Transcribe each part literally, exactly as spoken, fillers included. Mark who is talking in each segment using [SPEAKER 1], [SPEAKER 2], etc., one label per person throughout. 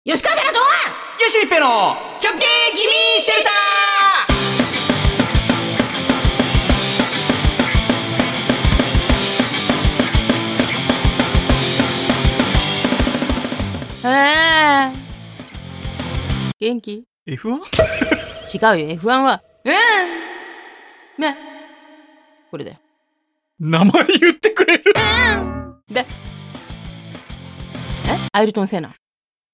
[SPEAKER 1] 吉川からと
[SPEAKER 2] 吉一平の極刑ギミシェルタ
[SPEAKER 1] ー。えー、元気
[SPEAKER 2] エフワン？
[SPEAKER 1] 違うよ エフワン はうんねこれだよ。
[SPEAKER 2] 名前言ってくれる？
[SPEAKER 1] うんでえアイルトン・セナ。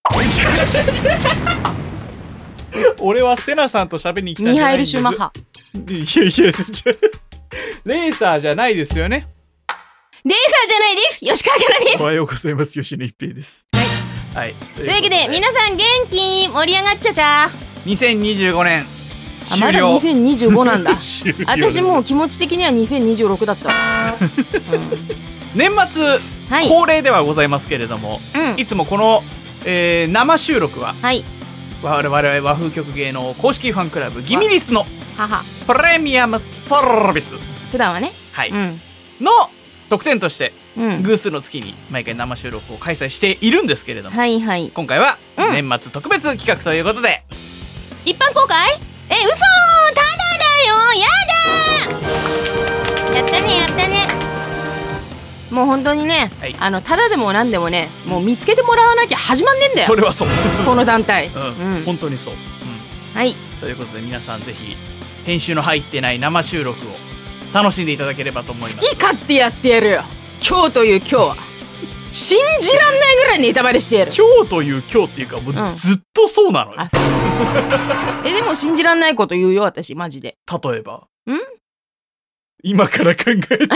[SPEAKER 2] 俺はセナさんと喋りに来たん
[SPEAKER 1] ミハエル・
[SPEAKER 2] じゃないんです。
[SPEAKER 1] シュマッハ。
[SPEAKER 2] いやいや、レーサーじゃないですよね。
[SPEAKER 1] レーサーじゃないです。吉川からです。
[SPEAKER 2] おはようございます。吉野一平です。はい。はい。
[SPEAKER 1] というわけで皆さん元気盛り上がっちゃちゃ。
[SPEAKER 2] にせんにじゅうごねん
[SPEAKER 1] あまだ
[SPEAKER 2] 終了。
[SPEAKER 1] にせんにじゅうごなんだ。
[SPEAKER 2] 終了
[SPEAKER 1] 私もう気持ち的にはにせんにじゅうろくだったわ、うん、
[SPEAKER 2] 年末、
[SPEAKER 1] はい、
[SPEAKER 2] 恒例ではございますけれども、
[SPEAKER 1] うん、
[SPEAKER 2] いつもこの、えー、生収録は、
[SPEAKER 1] はい、
[SPEAKER 2] 我々和風曲芸の公式ファンクラブギミリスの
[SPEAKER 1] は
[SPEAKER 2] プレミアムサービス、
[SPEAKER 1] 普段はね、
[SPEAKER 2] はい、
[SPEAKER 1] うん、
[SPEAKER 2] の特典として、
[SPEAKER 1] うん、
[SPEAKER 2] 偶数の月に毎回生収録を開催しているんですけれども、
[SPEAKER 1] はいはい、
[SPEAKER 2] 今回は
[SPEAKER 1] うん
[SPEAKER 2] 年末特別企画ということで、
[SPEAKER 1] 一般公開？え、嘘！ただだよ！やだ！やったねやったね。もう本当にね、
[SPEAKER 2] はい、
[SPEAKER 1] あのただでもなんでもね、もう見つけてもらわなきゃ始まんねえんだよ。
[SPEAKER 2] それはそう
[SPEAKER 1] この団体、
[SPEAKER 2] うんうん、本当にそう、うん、
[SPEAKER 1] はい。
[SPEAKER 2] ということで皆さんぜひ編集の入ってない生収録を楽しんでいただければと思います。
[SPEAKER 1] 好き勝手やってやるよ。今日という今日は信じらんないぐらいネタバレしてやる。
[SPEAKER 2] 今日という今日っていうかもうずっとそうなのよ、
[SPEAKER 1] うん、あそうえでも信じらんないこと言うよ私マジで。
[SPEAKER 2] 例えば
[SPEAKER 1] ん
[SPEAKER 2] 今から考えてその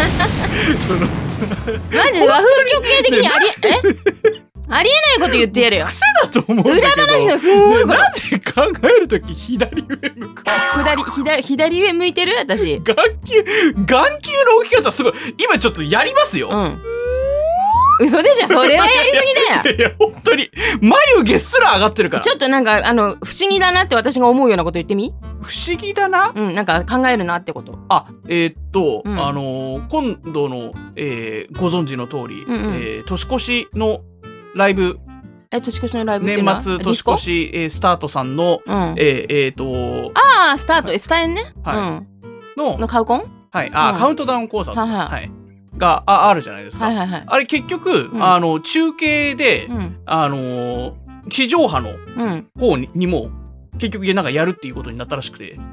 [SPEAKER 1] マジで和風曲芸的にありえありえないこと言ってやるよ。
[SPEAKER 2] 癖だと思うんだけど
[SPEAKER 1] 裏話のすんごいこと、
[SPEAKER 2] ね、なんで考えるとき左上向く
[SPEAKER 1] 左左左上向いてる私。
[SPEAKER 2] 眼球眼球の置き方すごい。今ちょっとやりますよ。
[SPEAKER 1] うん嘘でしょ。それはやりすぎだよ。
[SPEAKER 2] いや本当に眉毛すら上がってるから。
[SPEAKER 1] ちょっとなんかあの不思議だなって私が思うようなこと言ってみ。
[SPEAKER 2] 不思議だな。
[SPEAKER 1] うんなんか考えるなってこと。
[SPEAKER 2] あえー、っと、
[SPEAKER 1] うん、
[SPEAKER 2] あのー、今度の、えー、ご存知の通り、
[SPEAKER 1] うんうん、
[SPEAKER 2] えー、年越しのライブ。
[SPEAKER 1] え年越しのライブっていうのは
[SPEAKER 2] 年末年越し、えー、スタートさんの、
[SPEAKER 1] うん、
[SPEAKER 2] えー、えー、っと
[SPEAKER 1] ああスタート、はい、スタエンね、
[SPEAKER 2] はい、うん、の
[SPEAKER 1] のカウコン
[SPEAKER 2] はいあ、うん、カウントダウンコンサート、はいはいはい、が あ, あるじゃないですか、はいはいはい、あれ結局、うん、あの中継で、うん、あの地上波の方 に,、うん、にも結局なんかやるっていうことになったらしくて。ん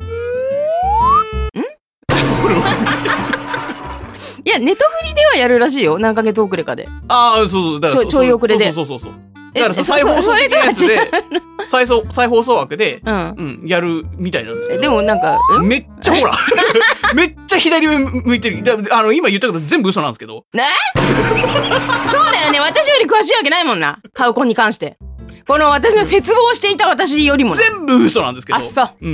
[SPEAKER 1] いやネトフリではやるらしいよ。何ヶ月遅れかで。
[SPEAKER 2] ああそうそうだから
[SPEAKER 1] ちょちょい遅れで。
[SPEAKER 2] そうそうそうそうだからさ再放送的なやつで再放再放送枠で、うんうん、やるみたいなんですけど。
[SPEAKER 1] でもなんか、うん、
[SPEAKER 2] めっちゃほらめっちゃ左上向いてる。あの今言ったこと全部嘘なんですけど。
[SPEAKER 1] ねそうだよね。私より詳しいわけないもんな。カウコンに関して。この私の絶望していた私よりも
[SPEAKER 2] 全部嘘なんですけど。
[SPEAKER 1] あ、そう。
[SPEAKER 2] うん。うん、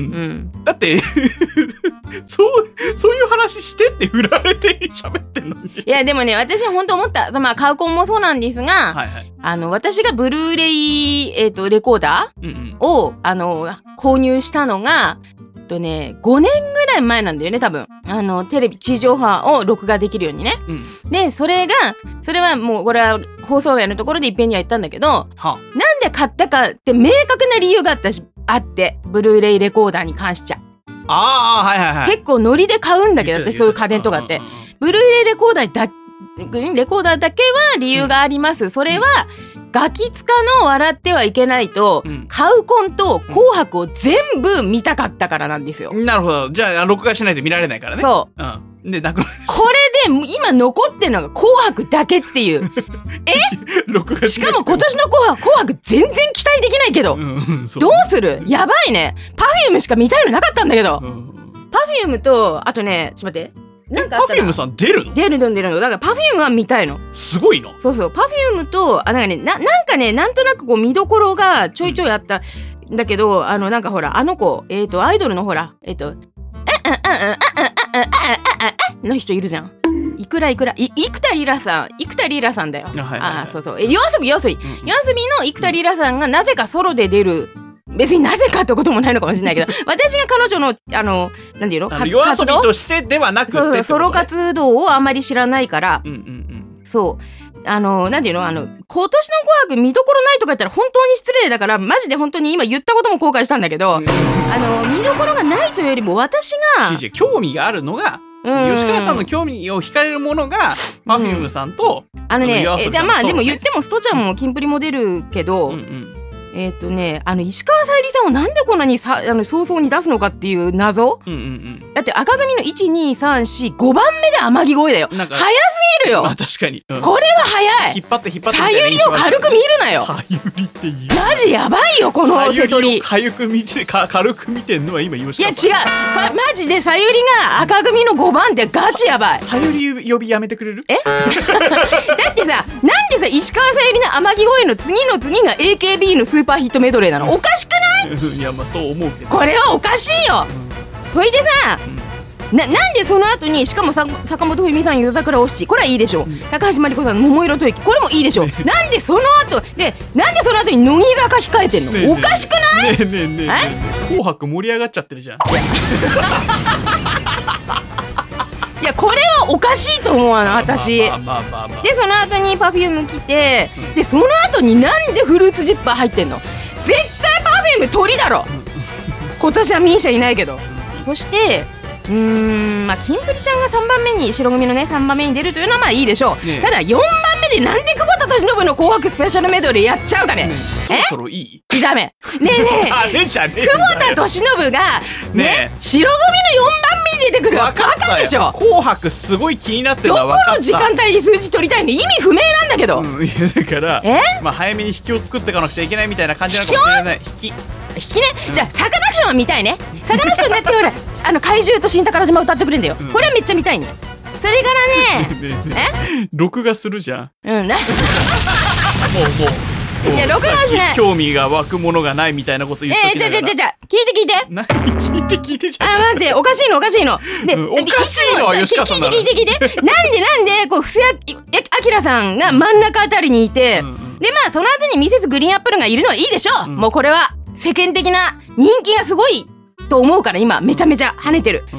[SPEAKER 2] だってそう、そういう話してって振られて喋ってんのに。い
[SPEAKER 1] や、でもね、私は本当思った。まあ、カウコンもそうなんですが、はいはい、あの、私がブルーレイ、えっと、レコーダーを、うんうん、あの、購入したのが、とね、ごねんぐらい前なんだよね、多分。あの、テレビ、地上波を録画できるようにね。うん、で、それが、それはもう、これは放送外のところでいっぺんには言ったんだけど、はあ、なんで買ったかって明確な理由があったし、あって、ブルーレイレコーダーに関しちゃ。
[SPEAKER 2] ああ、はいはいはい。
[SPEAKER 1] 結構ノリで買うんだけど、私そういう家電とかって。ブルーレイレコーダーだ、レコーダーだけは理由があります。それは、ガキ使の笑ってはいけないと、うん、カウコンと紅白を全部見たかったからなんですよ。
[SPEAKER 2] なるほど。じゃあ、録画しないと見られないからね。
[SPEAKER 1] そう。
[SPEAKER 2] うん。で、なくなる。
[SPEAKER 1] これで、今残ってるのが紅白だけっていう。え録画しかも今年の紅白、紅白全然期待できないけど。うん、そうどうする？やばいね。パフュームしか見たいのなかったんだけど。うん、パフュームと、あとね、ちょっと待って。
[SPEAKER 2] なんかパフュームさん出るの？
[SPEAKER 1] 出るの出るの。だからパフュームは見たいの。
[SPEAKER 2] すごいの。
[SPEAKER 1] そうそう。パフュームと、あ、なんかね、な、なんかね、なんとなくこう見どころがちょいちょいあったんだけど、うん、あの、なんかほら、あの子、えっと、アイドルのほら、えっと、あ、あ、あ、あ、あ、あ、あ、あ、あ、の人いるじゃん。いくらいくら、い、生田リラさん、生田リラさんだよ。はいはいはい、あ、そうそう。え、夜遊び夜遊び。夜遊びの生田リラさんがなぜかソロで出る。別になぜかってこともないのかもしれないけど私が彼女のあのなんていうの活動
[SPEAKER 2] 夜遊びとしてではなくて
[SPEAKER 1] そうそうソロ活動をあんまり知らないから、うんうんうん、そうあの、なんていうのあの、今年の紅白見どころないとか言ったら本当に失礼だから、マジで本当に今言ったことも後悔したんだけど、うん、あの、見どころがないというよりも私が、
[SPEAKER 2] 違う違う興味があるのが、吉川さんの興味を惹かれるものが、パフュームさんと、
[SPEAKER 1] うん、あのね、え、でまあでも言ってもストちゃんもキンプリも出るけど、うんうん、えっとね、あの、石川さゆりさんをなんでこんなにさ、あの、早々に出すのかっていう謎、うんうんうん、だって赤組のいち、に、さん、よん、ごばんめで天城越えだよ。早すぎるよ。
[SPEAKER 2] まあ確かに。うん、
[SPEAKER 1] これは早い。
[SPEAKER 2] 引っ張って引っ張って。
[SPEAKER 1] さゆりを軽く見るなよ。
[SPEAKER 2] さゆりって言う。
[SPEAKER 1] マジやばいよ、この瀬戸り。
[SPEAKER 2] さゆりを軽く見て、か軽く見てんのは今言いました。
[SPEAKER 1] いや違う。マジでさゆりが赤組のごばんってガチやばい。
[SPEAKER 2] さゆり呼びやめてくれる？
[SPEAKER 1] えだってさ、なんでさ、石川さゆりの天城越えの次の次が エーケービー のスーパーヒットメドレーなの？おかしくない？
[SPEAKER 2] いやまあそう思うけど。
[SPEAKER 1] これはおかしいよ。それでさ、うん、な, なんでその後にしかもさ坂本冬美さん、夜桜お七、これはいいでしょう、うん、高橋真理子さんの桃色吐息、これもいいでしょうなんでその後でなんでその後に乃木坂控えてんの？ねえねえおかしくない？
[SPEAKER 2] ねえねえねえねえねえ紅白盛り上がっちゃってるじゃん。
[SPEAKER 1] いやこれはおかしいと思うな私。でその後に Perfume 来て、うん、でその後になんでフルーツジッパー入ってんの？絶対 Perfume 鳥だろ。今年はミーシャいないけど。そしてうーんまあキンプリちゃんがさんばんめに白組のねさんばんめに出るというのはまあいいでしょう、ね、ただよんばんめでなんで久保田利伸の紅白スペシャルメドレーやっちゃうかね、ね
[SPEAKER 2] そろそろいい？
[SPEAKER 1] ダメねえねえ
[SPEAKER 2] あれじゃねえ
[SPEAKER 1] 久保田利伸がねね白組のよんばんめに出てくるわかったでしょ。
[SPEAKER 2] 紅白すごい気になってるのは分かった。
[SPEAKER 1] どこの時間帯に数字取りたいんで意味不明なんだけど、
[SPEAKER 2] うん、いやだからまあ早めに引きを作っていかなくちゃいけないみたいな感じなのかもしれない。引き
[SPEAKER 1] 引きね、うん、じゃあサカナクションは見たいね。サカナクションだってほらあの怪獣と新宝島歌ってくれんだよ、うん、これはめっちゃ見たいね。それからねねね
[SPEAKER 2] え録画するじゃん。
[SPEAKER 1] うんなも
[SPEAKER 2] うもういや録画しない。興味が湧くものがないみたいなこと言ってきながら。
[SPEAKER 1] えー、じゃじゃじゃ聞いて聞いて。
[SPEAKER 2] 何聞いて聞いてじゃん。
[SPEAKER 1] あ待っておかしいのおかしいの。で、うん、
[SPEAKER 2] おかしいのは吉川さんだろ。
[SPEAKER 1] 聞いて聞いて聞いて。なんでなんでこう布施明さんが真ん中あたりにいて、うんうん、でまあその後にミセスグリーンアップルがいるのはいいでしょう、うん、もうこれは世間的な人気がすごいと思うから今めちゃめちゃ跳ねてる、うん、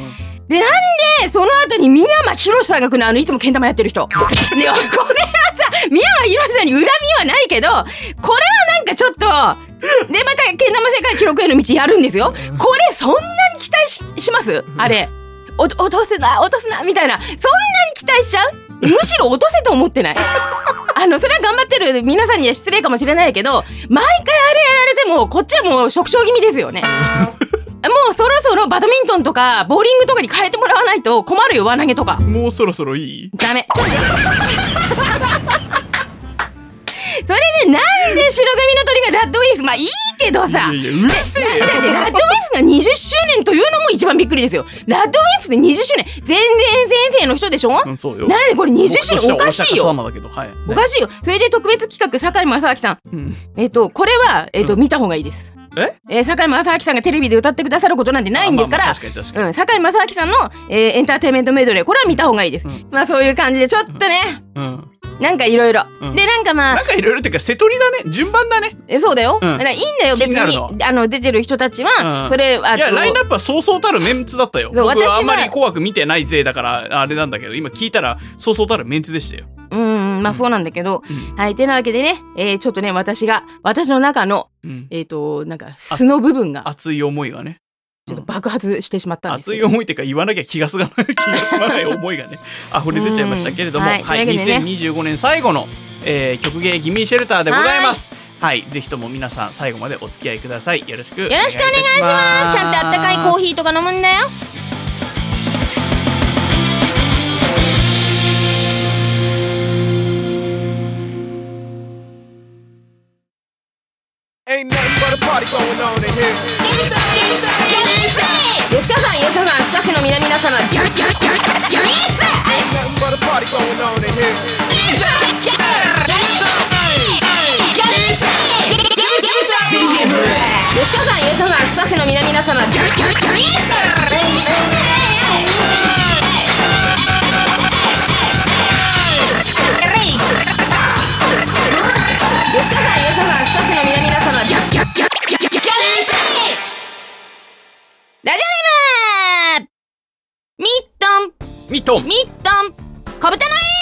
[SPEAKER 1] でなんでその後に三山ひろしさんが来るの？あのいつもけん玉やってる人でこれはさ三山ひろしさんに恨みはないけどこれはなんかちょっとでまたけん玉世界記録への道やるんですよ。これそんなに期待 し, しますあれお落とすな落とすなみたいなそんなに期待しちゃう？むしろ落とせと思ってないあのそれは頑張ってる皆さんには失礼かもしれないけど毎回あれやられてもこっちはもう食傷気味ですよねもうそろそろバドミントンとかボーリングとかに変えてもらわないと困るよ。輪投げとか
[SPEAKER 2] もうそろそろいい？
[SPEAKER 1] ダメそれでなんで白組の鳥がラッドウィンスまあいいけどさ
[SPEAKER 2] いやいやうるせえよ。
[SPEAKER 1] だってラッドウィンスがにじゅっしゅうねんというのも一番びっくりですよ。ラッドウィンスでにじゅっしゅうねん全然先生の人でしょ、うん、そうよ。なんでこれにじゅっしゅうねんおかしいよ、はいね、おかしいよ。それで特別企画堺正明さん、うん、えっとこれは、えっと、見た方がいいです。ええー、堺正明さんがテレビで歌ってくださることなんてないんですから、堺正明さんの、えー、エンターテインメントメドレーこれは見た方がいいです、うん、まあそういう感じでちょっとね、うんうんなんかいろいろでなんかまあ
[SPEAKER 2] なんかいろいろっていうか瀬戸りだね順番だね。
[SPEAKER 1] えそうだよ、うん、だからいいんだよ別にあの出てる人たちは、うん、それあ
[SPEAKER 2] いやラインナップはそうそうたるメンツだったよ。僕はあんまり紅白見てないぜだからあれなんだけど今聞いたらそうそうたるメンツでしたよ。
[SPEAKER 1] うんまあそうなんだけど、うん、はいてなわけでね、えー、ちょっとね私が私の中の、うん、えっ、ー、となんか素の部分が
[SPEAKER 2] 熱い思いがね
[SPEAKER 1] ちょっと爆発してしまったんです、
[SPEAKER 2] 熱い思いっていうか言わなきゃ気が済まない気が済まない思いがね溢れ出ちゃいましたけれども、はい、はい、にせんにじゅうごねん最後の、えー、曲芸ギミーシェルターでございます。はい、はい、ぜひとも皆さん最後までお付き合いください。よろしくお願いいたします。よろしくお願いします。
[SPEAKER 1] ちゃんとあったかいコーヒーとか飲むんだよ。吉川さん、吉川さん、スタッフの皆々様、ギャギャギャギャリース吉川さん、吉川さん、スタッフの皆々様、ギャギャギャリース吉川さん、吉川さん、スタッフの皆々様、ギャギャギャギャギャギャリースラジオネームミットン
[SPEAKER 2] ミットン
[SPEAKER 1] ミットン小豚のいった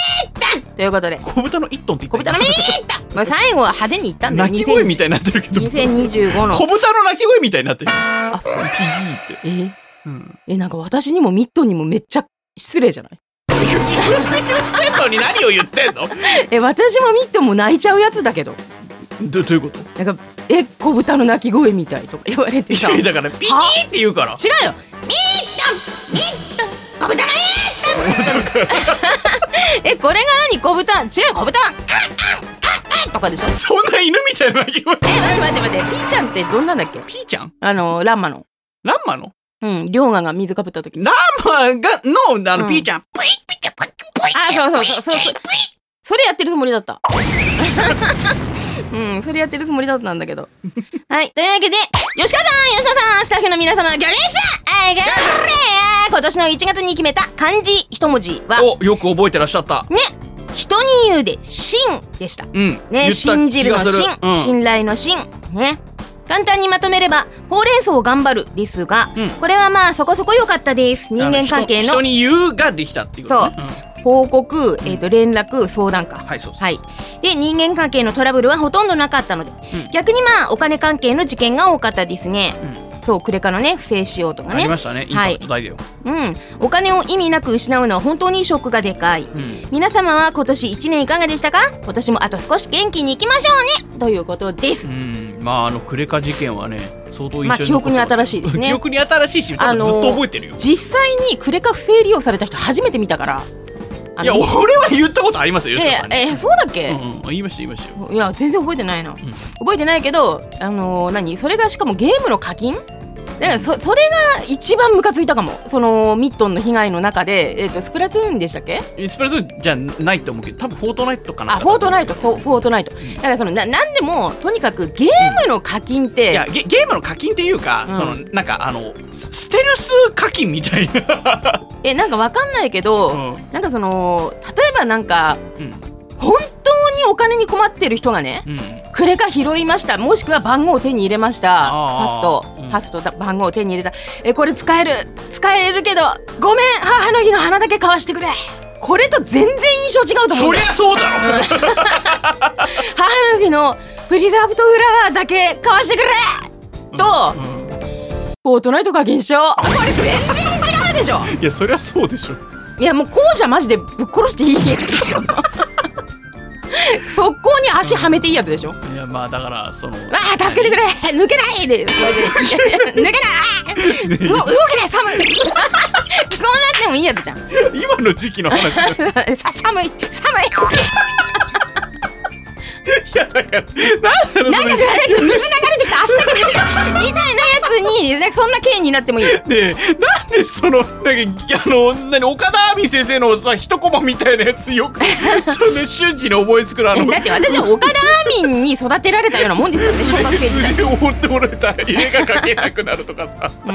[SPEAKER 1] ということで
[SPEAKER 2] 小豚のいっトンって言った
[SPEAKER 1] 小豚のミートまあ最後は派手に言ったんだよ。
[SPEAKER 2] 鳴き声みたいになってるけど
[SPEAKER 1] にせんにじゅうごの
[SPEAKER 2] 小豚の鳴き声みたいになってる。
[SPEAKER 1] あ、そう。
[SPEAKER 2] ピギーって。
[SPEAKER 1] え、うん、え、なんか私にもミットにもめっちゃ失礼じゃない？
[SPEAKER 2] 自分で言ってんのに何を言ってんの？
[SPEAKER 1] え、私もミットも泣いちゃうやつだけど。
[SPEAKER 2] ど, どういうこと？
[SPEAKER 1] なんかえ、小豚の鳴き声みたいとか言われてさ。
[SPEAKER 2] だからピギーって言うから。
[SPEAKER 1] 違うよ。ミットミット小豚のミットえ、これが何？小豚？違う、小豚はとかでしょ。
[SPEAKER 2] そんな犬みたいな鳴き声。
[SPEAKER 1] え、待って待って待って、ピーちゃんってどんなんだっけ？
[SPEAKER 2] ピーちゃん？
[SPEAKER 1] あのランマの。
[SPEAKER 2] ランマの？
[SPEAKER 1] うん、龍河が水かぶった時。
[SPEAKER 2] ランマがのあの、うん、ピーちゃん。プイピチャプイプイ。
[SPEAKER 1] あ、そうそうそうそうそう。それやってるつもりだった。うん、それやってるつもりだったんだけど。はい、というわけで、吉川さん、吉川さん、スタッフの皆様、ギャレースあいがれー今年のいちがつに決めた漢字一文字は、
[SPEAKER 2] お、よく覚えてらっしゃった。
[SPEAKER 1] ね、人に言うで、信でした。
[SPEAKER 2] うん。
[SPEAKER 1] ね、信じるの信、うん、信頼の信。ね。簡単にまとめれば、ほうれん草を頑張るですが、うん、これはまあそこそこ良かったです。人間関係の。
[SPEAKER 2] 人, 人に言うができたっていうことね。
[SPEAKER 1] そう。うん、報告、えーと、連絡、相談か。
[SPEAKER 2] はい、そうです。
[SPEAKER 1] はい。で、人間関係のトラブルはほとんどなかったので、うん、逆にまあ、お金関係の事件が多かったですね。うん、そう、クレカのね、不正使用とかね。
[SPEAKER 2] ありましたね。インパクト大だよ。
[SPEAKER 1] うん。お金を意味なく失うのは本当にショックがでかい。うん、皆様は今年いちねんいかがでしたか？今年もあと少し元気にいきましょうねということです。
[SPEAKER 2] うん。まあ、あの、クレカ事件はね、相当印象に残ってます。
[SPEAKER 1] まあ、記憶に新しいですね。
[SPEAKER 2] 記憶に新しいし、多分ずっと覚えてるよ。
[SPEAKER 1] 実際にクレカ不正利用された人初めて見たから。
[SPEAKER 2] いや、俺は言ったことありますよ、吉川さんに。
[SPEAKER 1] えー、そうだっけ？
[SPEAKER 2] うんうん、言いました言いましたよ。
[SPEAKER 1] いや、全然覚えてないな、うん、覚えてないけど、あのー、何それがしかもゲームの課金だから そ, それが一番ムカついたかも。そのミットンの被害の中で、えー、とスプラトゥーンでしたっけ？
[SPEAKER 2] スプラトゥーンじゃないと思うけど、多分フォートナイトかな。
[SPEAKER 1] あ、フォートナイト、そう、フォートナイト、うん、だからそのな何でもとにかくゲームの課金って、うん、
[SPEAKER 2] いや ゲ, ゲームの課金っていうか、うん、そのなんかあのステルス課金みたいな
[SPEAKER 1] え、なんかわかんないけど、うん、なんかその例えばなんか、うん、本当にお金に困ってる人がね、うん、クレカ拾いました、もしくは番号を手に入れました、パスと、うん、パスと番号を手に入れた、え、これ使える使えるけどごめん、母の日の花だけ買わしてくれ、これと全然印象違うと思う。
[SPEAKER 2] そりゃそうだろ
[SPEAKER 1] 母の日のプリザーブとフラワーだけ買わしてくれと、うんうん、フォートナイト課金しよう、これ全然違うでしょ。
[SPEAKER 2] いや、そりゃそうでしょ。
[SPEAKER 1] いや、もう後者マジでぶっ殺していいやつ速攻に足はめていいやつでしょ。
[SPEAKER 2] いや、まあだからその、
[SPEAKER 1] わあ、助けてくれ、抜けないで、それで抜けない動けない、寒いこうなってもいいやつじゃん。
[SPEAKER 2] 今の時期の話さ寒い
[SPEAKER 1] 寒い
[SPEAKER 2] いや、だからなん
[SPEAKER 1] か知らないけど水流れてきた足だけでみたいなやつに、ね、そんな刑になってもいいよ。
[SPEAKER 2] ねえ、なんでそのなんかあの何岡田亜美先生のさ一コマみたいなやつよくその瞬時に覚えつくらの
[SPEAKER 1] だって私は岡田亜美に育てられたようなもんですよね、小学生時代。
[SPEAKER 2] で思ってもらえたら絵が描けなくなるとかさ
[SPEAKER 1] うん、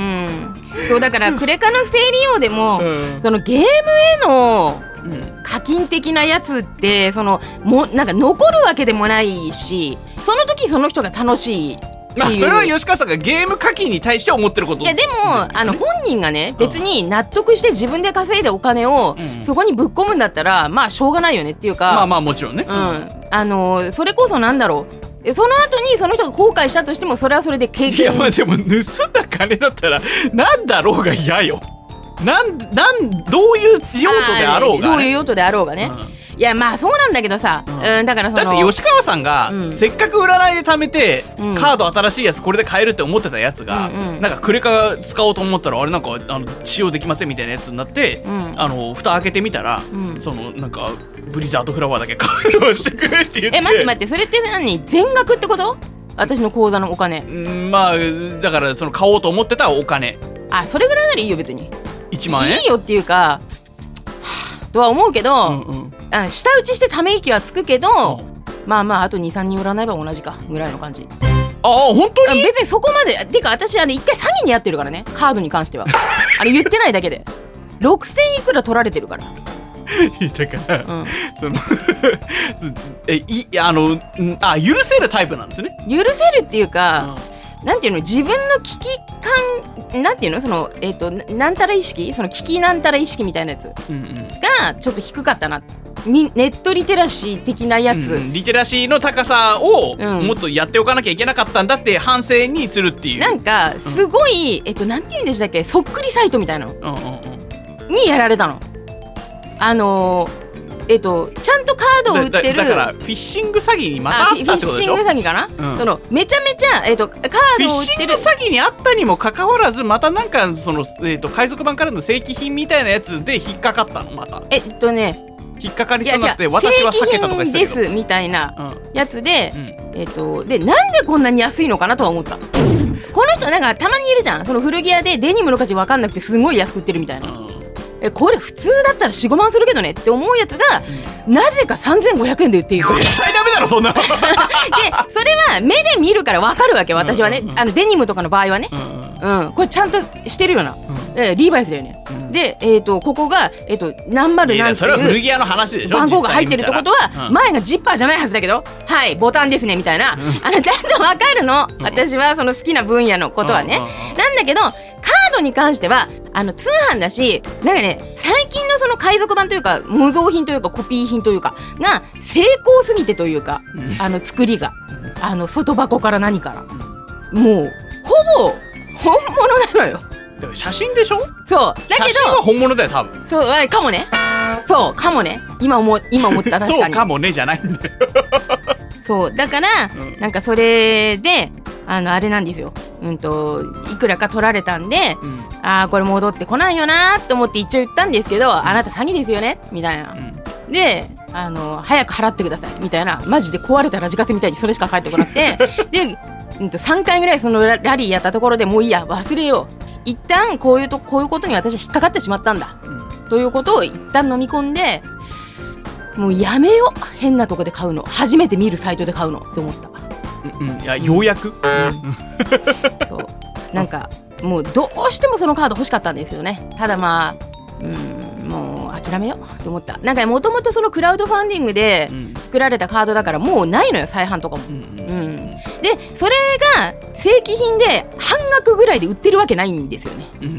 [SPEAKER 1] そうだからクレカの不正利用でも、うん、そのゲームへの課金的なやつってそのもなんか残るわけでもないし、その時その人が楽しい。
[SPEAKER 2] まあ、それは吉川さんがゲーム課金に対して思ってることです、ね、
[SPEAKER 1] いやでもあの本人がね、別に納得して自分で稼いでお金をそこにぶっ込むんだったら、まあしょうがないよねっていうか、
[SPEAKER 2] まあまあもちろんね、
[SPEAKER 1] うん、あのそれこそなんだろう、その後にその人が後悔したとしてもそれはそれで経験。
[SPEAKER 2] いや、まあでも盗んだ金だったらなんだろうが嫌よ。なんなんどういう用途であろうが、ね、
[SPEAKER 1] どういう用途であろうがね、うん、いやまあそうなんだけどさ、うんうん、だからその
[SPEAKER 2] だって吉川さんが、うん、せっかく占いで貯めて、うん、カード新しいやつこれで買えるって思ってたやつが、うんうん、なんかクレカ使おうと思ったらあれなんかあの使用できませんみたいなやつになって、うん、あの蓋開けてみたら、うん、そのなんかブリザードフラワーだけ買うようしてくれって言って、
[SPEAKER 1] え待って待って、それって何、全額ってこと？私の口座のお金。
[SPEAKER 2] んまあだからその買おうと思ってたお金、
[SPEAKER 1] あ、それぐらいならいいよ別に。
[SPEAKER 2] いちまんえん
[SPEAKER 1] いいよっていうか、はぁとは思うけど、うんうん、あの舌打ちしてため息はつくけど、うん、まあまああと にさんにん占えば同じかぐらいの感じ。
[SPEAKER 2] ああ、本当に？
[SPEAKER 1] 別にそこまで。てか私あれ一回詐欺にやってるからね、カードに関してはあれ言ってないだけでろくせんいくら取られてるから
[SPEAKER 2] だから、うん、そのえいあのあ許せるタイプなんですね。
[SPEAKER 1] 許せるっていうか、うん、 なんていうの、自分の危機感、なんていうの、その、えっと、なんたら意識、その危機なんたら意識みたいなやつがちょっと低かったな。ネットリテラシー的なやつ、
[SPEAKER 2] うん、リテラシーの高さをもっとやっておかなきゃいけなかったんだって反省にするっていう。
[SPEAKER 1] なんかすごい、うん、えっとなんていうんでしたっけ、そっくりサイトみたいなの、うんうんうん、にやられたの。あのーえっと、ちゃんとカードを売ってる
[SPEAKER 2] だ, だ, だからフィッシング詐欺にまたあったってことでしょ。
[SPEAKER 1] フィッシング詐欺かな、うん、そのめちゃめちゃ、えっと、カードを売ってる
[SPEAKER 2] フィッシング詐欺にあったにもかかわらずまたなんかその、えっと、海賊版からの正規品みたいなやつで引っかかったの。また
[SPEAKER 1] えっとね
[SPEAKER 2] 引っかかりそうになって私は避けたとか言ってたけど、
[SPEAKER 1] 正規品ですみたいなやつで、うん、えっとでなんでこんなに安いのかなとは思った。この人なんかたまにいるじゃん、その古着屋でデニムの価値分かんなくてすごい安く売ってるみたいな、うん、えこれ普通だったら よん、ごまんするけどねって思うやつが、うん、なぜかさんぜんごひゃくえんで売っている。
[SPEAKER 2] 絶対ダメだろそんなので
[SPEAKER 1] それは目で見るから分かるわけ、私はね、うんうん、あのデニムとかの場合はね、うんうん、これちゃんとしてるよな、うんえー、リーバイスだよね、うん、で、えー、とここが、えー、と何丸何っていう番号が入ってるってことは、うん、前がジッパーじゃないはずだけど、はいボタンですねみたいな、うん、あのちゃんと分かるの、うん、私はその好きな分野のことはね、うん、なんだけどカードに関してはあの通販だし、なんかね最近のその海賊版というか無造品というかコピー品というかが成功すぎてというか、うん、あの作りがあの外箱から何から、うん、もうほぼ本物なのよ。
[SPEAKER 2] 写真でしょ。
[SPEAKER 1] そうだけど
[SPEAKER 2] 写真は本物だよ多分。
[SPEAKER 1] そうかもね、そうかもね、今思今思った確かに
[SPEAKER 2] そうかもねじゃないんだよ
[SPEAKER 1] そうだから、うん、なんかそれであのあれなんですよ、うんといくらか取られたんで、うん、あーこれ戻ってこないよなと思って一応言ったんですけど、うん、あなた詐欺ですよねみたいな、うん、であの早く払ってくださいみたいな、マジで壊れたラジカセみたいにそれしか返ってこなくてで、うん、とさんかいぐらいそのラリーやったところでもういいや忘れよう、一旦こういうとこういうことに私は引っかかってしまったんだ、うん、ということを一旦飲み込んで、もうやめよう変なとこで買うの、初めて見るサイトで買うのって思った。
[SPEAKER 2] うん、いやようやく、うん、
[SPEAKER 1] そうなんかもうどうしてもそのカード欲しかったんですよね。ただまあ、うん、もう諦めようと思った。なんかもともとそのクラウドファンディングで作られたカードだからもうないのよ、再販とかも、うんうんうん、でそれが正規品で半額ぐらいで売ってるわけないんですよね、うんうん、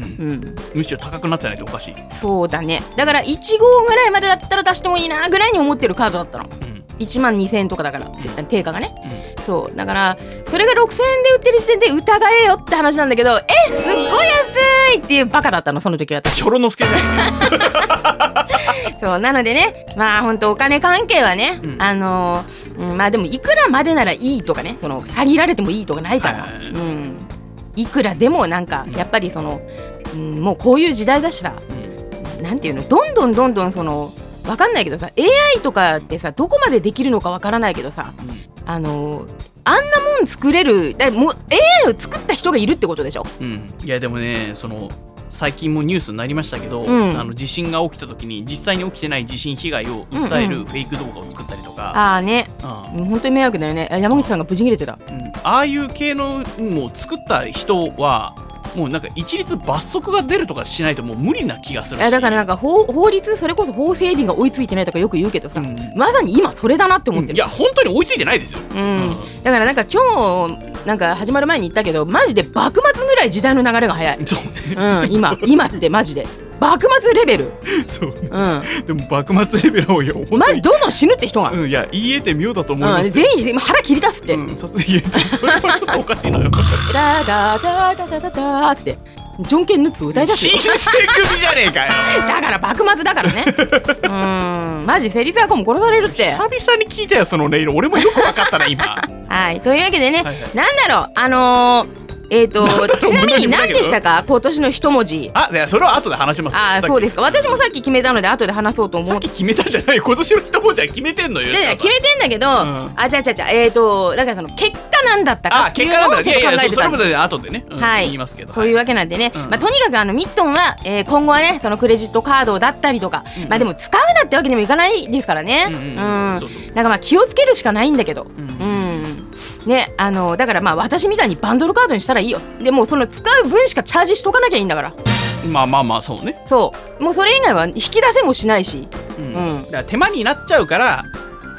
[SPEAKER 2] むしろ高くなってないとおかしい。
[SPEAKER 1] そうだね、だからいち号ぐらいまでだったら出してもいいなぐらいに思ってるカードだったの、うん、いちまんにせんえんとかだから、うん、定価がね、うん、そうだからそれがろくせんえんで売ってる時点で疑えよって話なんだけど、えすっごい安いっていうバカだったのその時は。
[SPEAKER 2] ちょろのすけじゃ
[SPEAKER 1] んそうなのでね、まあ本当お金関係はね、うん、あのーうん、まあでもいくらまでならいいとかね、その詐欺られてもいいとかないから、はいはいはい、うん、いくらでもなんかやっぱりその、うん、もうこういう時代だしさ、うん、なんていうの、どんどんどんどんそのわかんないけどさ エーアイ とかってさどこまでできるのかわからないけどさ、うん、あのあんなもん作れるだもう エーアイ を作った人がいるってことでしょ、
[SPEAKER 2] うん、いやでもねその最近もニュースになりましたけど、うん、あの地震が起きた時に実際に起きてない地震被害を訴えるフェイク動画を作ったりとか、
[SPEAKER 1] うんうん、ああね、うん、本当に迷惑だよね。山口さんが無事切れてた、
[SPEAKER 2] うん、ああいう系のもう作った人はもうなんか一律罰則が出るとかしないともう無理な気がするし、
[SPEAKER 1] だからなんか 法, 法律それこそ法整備が追いついてないとかよく言うけどさ、うん、まさに今それだなって思ってる、うん、
[SPEAKER 2] いや本当に追いついてないですよ、
[SPEAKER 1] うんうん、だからなんか今日なんか始まる前に言ったけどマジで幕末ぐらい時代の流れが早い。
[SPEAKER 2] そうね、
[SPEAKER 1] うん、今今ってマジで幕末レベル。
[SPEAKER 2] そう、ね、うん、でも幕末レベルをよ
[SPEAKER 1] マジどんどん死ぬって人が、
[SPEAKER 2] うん、いや言い得て妙だと思いますよ、
[SPEAKER 1] うん、全員腹切り出すって、うん、
[SPEAKER 2] そ, それはちょっとおかしいのよ
[SPEAKER 1] ダダダダダダダってジョンケンヌッツ歌い出すよ。
[SPEAKER 2] 新選組じゃねえかよ
[SPEAKER 1] だから幕末だからねうんマジセリザーコも殺されるって。
[SPEAKER 2] 久々に聞いたよその音色。俺もよく分かったな今
[SPEAKER 1] はいというわけでね、はいはい、なんだろうあのーえーとちなみに何でしたか今年の一文字。
[SPEAKER 2] あいやそれは後で話します。
[SPEAKER 1] あそうですか。私もさっき決めたので後で話そうと思う。
[SPEAKER 2] さっき決めたじゃない今年の一文字は決めてんのよ。
[SPEAKER 1] で決めてんだけど、うん、あじゃあじゃあじゃあえーとだからその結果なんだったかっていうのをちょっと考えてたんで。
[SPEAKER 2] それまで後でね、うん
[SPEAKER 1] はい、
[SPEAKER 2] 言いますけど。
[SPEAKER 1] というわけなんでね、うんまあ、とにかくあのミットンは、えー、今後はねそのクレジットカードだったりとか、うん、まあでも使うなってわけにもいかないですからね。うんうんうん、なんかまあ気をつけるしかないんだけど。うん、うんね、あのだからまあ私みたいにバンドルカードにしたらいいよ。でもうその使う分しかチャージしとかなきゃいいんだから。
[SPEAKER 2] まあまあまあそうね。そう
[SPEAKER 1] もうそれ以外は引き出せもしないし、
[SPEAKER 2] うんうん、だから手間になっちゃうからっ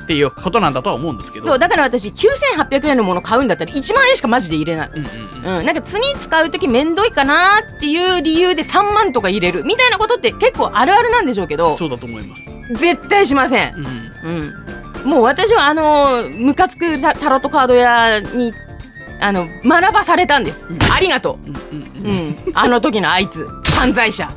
[SPEAKER 2] っていうことなんだとは思うんですけど。
[SPEAKER 1] そうだから私きゅうせんはっぴゃくえんのもの買うんだったらいちまんえんしかマジで入れない、うんうんうんうん、なんか次使う時めんどいかなっていう理由でさんまんとか入れるみたいなことって結構あるあるなんでしょうけど、
[SPEAKER 2] そうだと思います。
[SPEAKER 1] 絶対しません、うんうん、もう私はあのムカつくタロットカード屋にあの学ばされたんです、うん、ありがとう、うんうんうんうん、あの時のあいつ犯罪者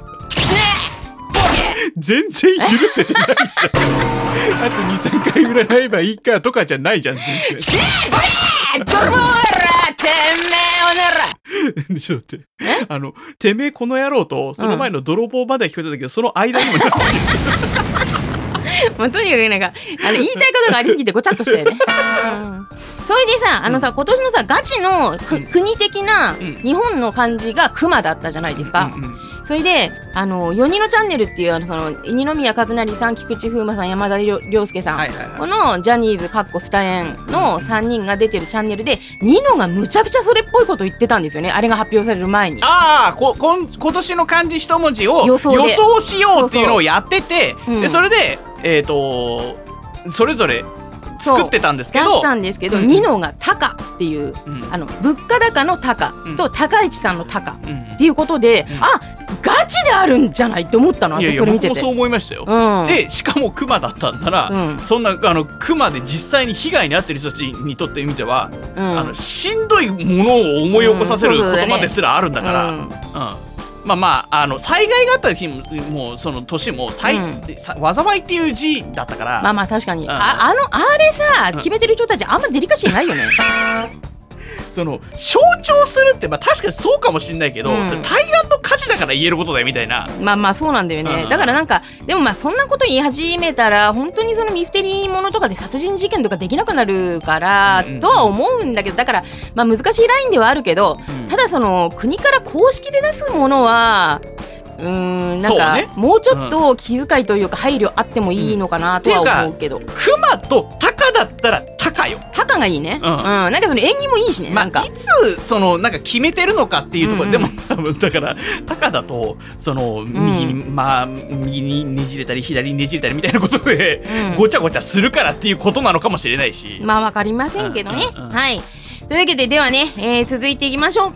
[SPEAKER 2] 全然許せてないじゃんあと にさんかい占えばいいかとかじゃないじゃん全然。シェーボレードローラーてめえおならちょっと待ってあのてめえこの野郎とその前の泥棒までは聞こえたんだけど、うん、その間にもなって
[SPEAKER 1] もうとにかくなんかあの言いたいことがありすぎてごちゃっとしたよね、うん、それでさあのさ、うん、今年のさガチの、うん、国的な日本の漢字が熊だったじゃないですか、うんうんうん、それであのよにのチャンネルっていうあのその二宮和也さん、菊池風磨さん、山田涼介さん、はいはいはい、このジャニーズかっこスタエンのさんにんが出てるチャンネルでニノがむちゃくちゃそれっぽいこと言ってたんですよね、あれが発表される前に。
[SPEAKER 2] ああここん今年の漢字一文字を予想予想しようっていうのをやってて、そうそう、うん、でそれでえっ、ー、とそれぞれ作ってたんですけど、
[SPEAKER 1] 出したんですけど、うん、ニノがタカっていう、うん、あの物価高のタカと高市さんのタカっていうことで、うん、あガチであるんじゃないって思ったの。
[SPEAKER 2] いやいや
[SPEAKER 1] それ見てて
[SPEAKER 2] 僕もそう思いましたよ、うん、でしかもクマだったんなら、うん、そんなあのクマで実際に被害に遭ってる人たちにとってみては、うん、あのしんどいものを思い起こさせる言葉ですらあるんだから、うんうんまあまあ、あの災害があった日ももうその年も、うん、災いっていう字だったから、
[SPEAKER 1] まあまあ確かに、うん、あ, あのあれさ、うん、決めてる人たちあんまデリカシーないよね
[SPEAKER 2] その象徴するって、まあ、確かにそうかもしれないけど、うん、それ対岸の火事だから言えることだよみたいな。
[SPEAKER 1] まあまあそうなんだよね、うん、だからなんかでもまあそんなこと言い始めたら本当にそのミステリーものとかで殺人事件とかできなくなるから、うん、とは思うんだけど、だからまあ難しいラインではあるけど、うん、ただその国から公式で出すものはうーんなんか、ね、もうちょっと気遣いというか配慮あってもいいのかなとは思うけど、うん、
[SPEAKER 2] クマとタカだったらタカよ。
[SPEAKER 1] タカがいいね、うんうん、なんかその縁起もいいしね、
[SPEAKER 2] まあ、
[SPEAKER 1] なんか
[SPEAKER 2] いつそのなんか決めてるのかっていうところ、うんうん、でもだからタカだとその右に、うん、まあ右にねじれたり左にねじれたりみたいなことで、うん、ごちゃごちゃするからっていうことなのかもしれないし、
[SPEAKER 1] まあわかりませんけどね、うんうんうん、はいというわけでではね、えー、続いていきましょうか。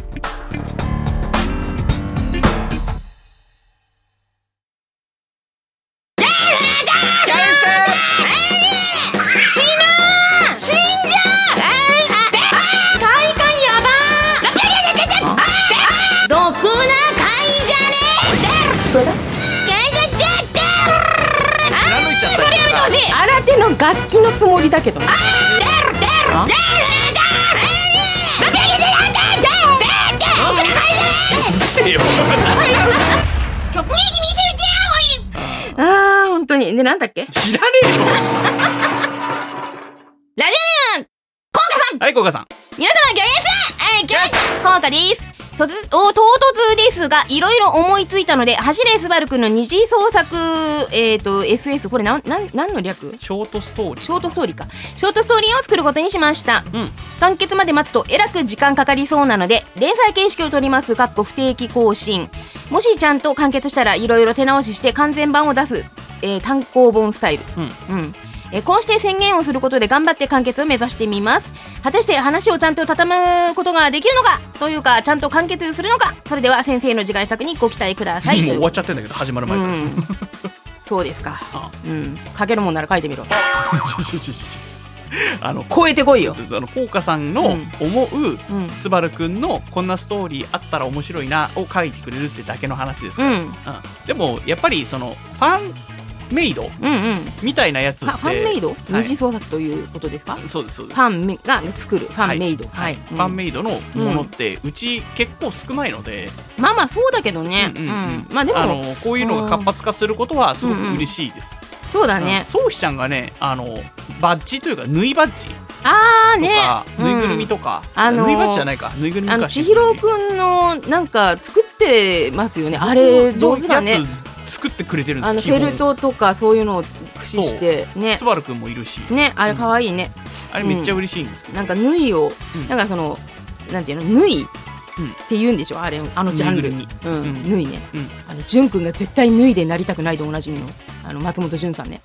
[SPEAKER 1] の楽器のつもりだけどね。あー本当にでなんだっけ
[SPEAKER 2] 知らねえよ
[SPEAKER 1] ラジオネームコウカさん。
[SPEAKER 2] はいコウカさん、
[SPEAKER 1] 皆様ギョイエスコウカです。とつお唐突ですがいろいろ思いついたので走れスバルくんの二次創作、えー、と エスエス これなんなん何の略？
[SPEAKER 2] ショートストーリー
[SPEAKER 1] ショートストーリーかショートストーリーを作ることにしました、うん、完結まで待つとえらく時間かかりそうなので連載形式を取りますかっこ不定期更新。もしちゃんと完結したらいろいろ手直しして完全版を出す、えー、単行本スタイル、うんうんえー、こうして宣言をすることで頑張って完結を目指してみます。果たして話をちゃんと畳むことができるのかというかちゃんと完結するのか。それでは先生の次回作にご期待ください。
[SPEAKER 2] もう終わっちゃってんだけど始まる前から、うん、
[SPEAKER 1] そうですか。ああ、うん、書けるもんなら書いてみろ
[SPEAKER 2] あの
[SPEAKER 1] 超えてこいよ。
[SPEAKER 2] あのコウカさんの思う、うん、スバルくんのこんなストーリーあったら面白いなを書いてくれるってだけの話ですから、うんうん、でもやっぱりそのファンメイド、うんうん、みたいなやつって
[SPEAKER 1] ファンメイド、はい、二次創作ということですか？
[SPEAKER 2] そうですそうです。
[SPEAKER 1] ファンが作るファンメイド、
[SPEAKER 2] はいはいうん、ファンメイドのものって、うん、うち結構少ないので、
[SPEAKER 1] まあまあそうだけどね、うんうんうん、まあでも
[SPEAKER 2] あのこういうのが活発化することはすごく嬉しいです、
[SPEAKER 1] うんうん、そうだね。
[SPEAKER 2] そうひちゃんがねあのバッジというか縫いバッジ
[SPEAKER 1] あーね
[SPEAKER 2] とかぬいぐるみとか、うんあのー、縫いバッジじゃないかぬいぐるみか
[SPEAKER 1] 千尋くんのなんか作ってますよね。あれ上手だね。
[SPEAKER 2] 作ってくれてるんです。
[SPEAKER 1] あのフェルトとかそういうのを駆使してね。
[SPEAKER 2] スバルくんもいるし
[SPEAKER 1] ねあれ可愛いね、
[SPEAKER 2] うん、あれめっちゃ嬉しいんですけど、
[SPEAKER 1] うん、なんか縫いを、うん、なんかそのなんていうの縫いって言うんでしょあれあのジャンルに、うんうん、縫いね、うん、あの淳くんが絶対縫いでなりたくないでおなじみのあの松本潤さんね。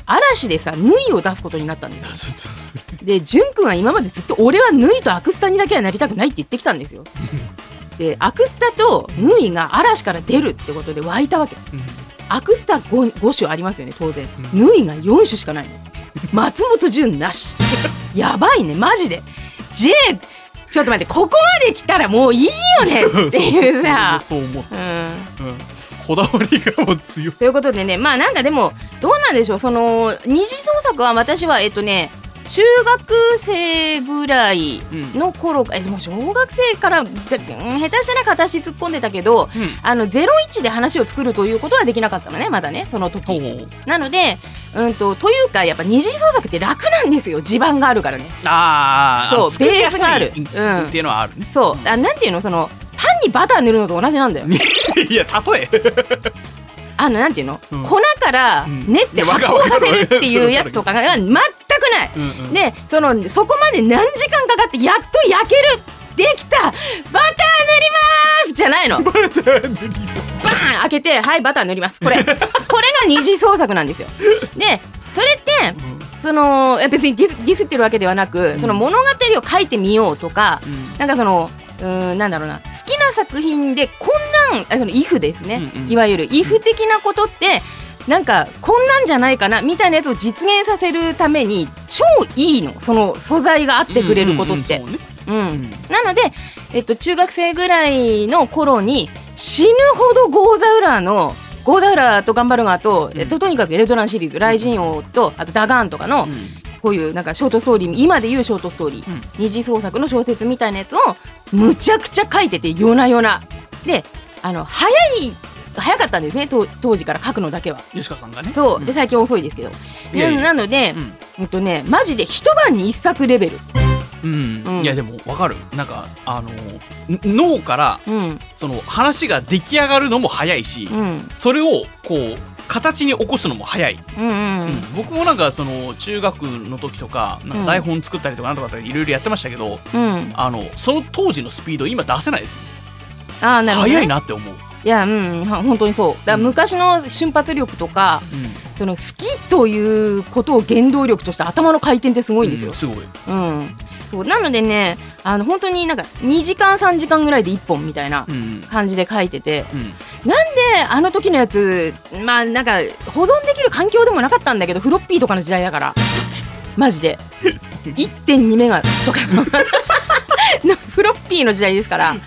[SPEAKER 1] 嵐でさ縫いを出すことになったんですよ。で淳くんは今までずっと俺は縫いとアクスタにだけはなりたくないって言ってきたんですよ。でアクスタと縫いが嵐から出るってことで湧いたわけ、うん、アクスタ 5, ご種ありますよね当然、うん、縫いがよん種しかないの。松本潤なしやばいねマジで。 J ちょっと待ってここまで来たらもういいよねっていうさ
[SPEAKER 2] そう思った、うんうん、こだわりがもう強い
[SPEAKER 1] ということでね、まあなんかでもどうなんでしょう、その二次創作は私はえっとね中学生ぐらいの頃、うん、えでも小学生から下手したら形突っ込んでたけど、うん、あのゼロイチで話を作るということはできなかったのねまだねその時なので、うんと、というかやっぱ二次創作って楽なんですよ地盤があるからね。
[SPEAKER 2] あ
[SPEAKER 1] あそうベースがある、
[SPEAKER 2] うん、っていうのはあるね。
[SPEAKER 1] そうあなんていうのそのパンにバター塗るのと同じなんだよ
[SPEAKER 2] いや例え
[SPEAKER 1] あのなんていうの、うん、粉から練って発酵させるっていうやつとかが全くない、うんうん、で そのそこまで何時間かかってやっと焼けるできたバター塗りますじゃないのバター塗りますバーン開けてはいバター塗りますこれこれが二次創作なんですよ。でそれって、うん、その別にディス、ディスってるわけではなく、うん、その物語を書いてみようとか、うん、なんかそのうーんなんだろうな好きな作品でこんなんあそのイフですね、うんうん、いわゆるイフ的なことってなんかこんなんじゃないかなみたいなやつを実現させるために超いいのその素材があってくれることって、うんうんうんうん、なので、えっと、中学生ぐらいの頃に死ぬほどゴーザウラーのゴーザウラーとガンバルガーと、うん、えっと、とにかくエレトランシリーズ雷神王とあとダガーンとかの、うんこういうなんかショートストーリー今でいうショートストーリー、うん、二次創作の小説みたいなやつをむちゃくちゃ書いてて夜な夜なであの早い早かったんですね当時から書くのだけは
[SPEAKER 2] 吉川さんがね
[SPEAKER 1] そうで最近遅いですけど、うん、な, なので、うん、とねマジで一晩に一作レベル、
[SPEAKER 2] うんうん、いやでも分かるなんかあの脳から、うん、その話が出来上がるのも早いし、うん、それをこう形に起こすのも早い、うんうんうんうん、僕もなんかその中学の時とかなんか台本作ったりとかなんとかっていろいろやってましたけど、うん、あのその当時のスピード今出せないですもん。あーなるほどね、早いなって思う。
[SPEAKER 1] いやうん本当にそうだから昔の瞬発力とか、うん、その好きということを原動力として頭の回転ってすごいんですよ、
[SPEAKER 2] うん、すごい、
[SPEAKER 1] うんそうなのでねあの本当になんかにじかんさんじかんぐらいでいっぽんみたいな感じで書いてて、うんうん、なんであの時のやつまあなんか保存できる環境でもなかったんだけどフロッピーとかの時代だからマジで いってんに メガとかのフロッピーの時代ですから、うん、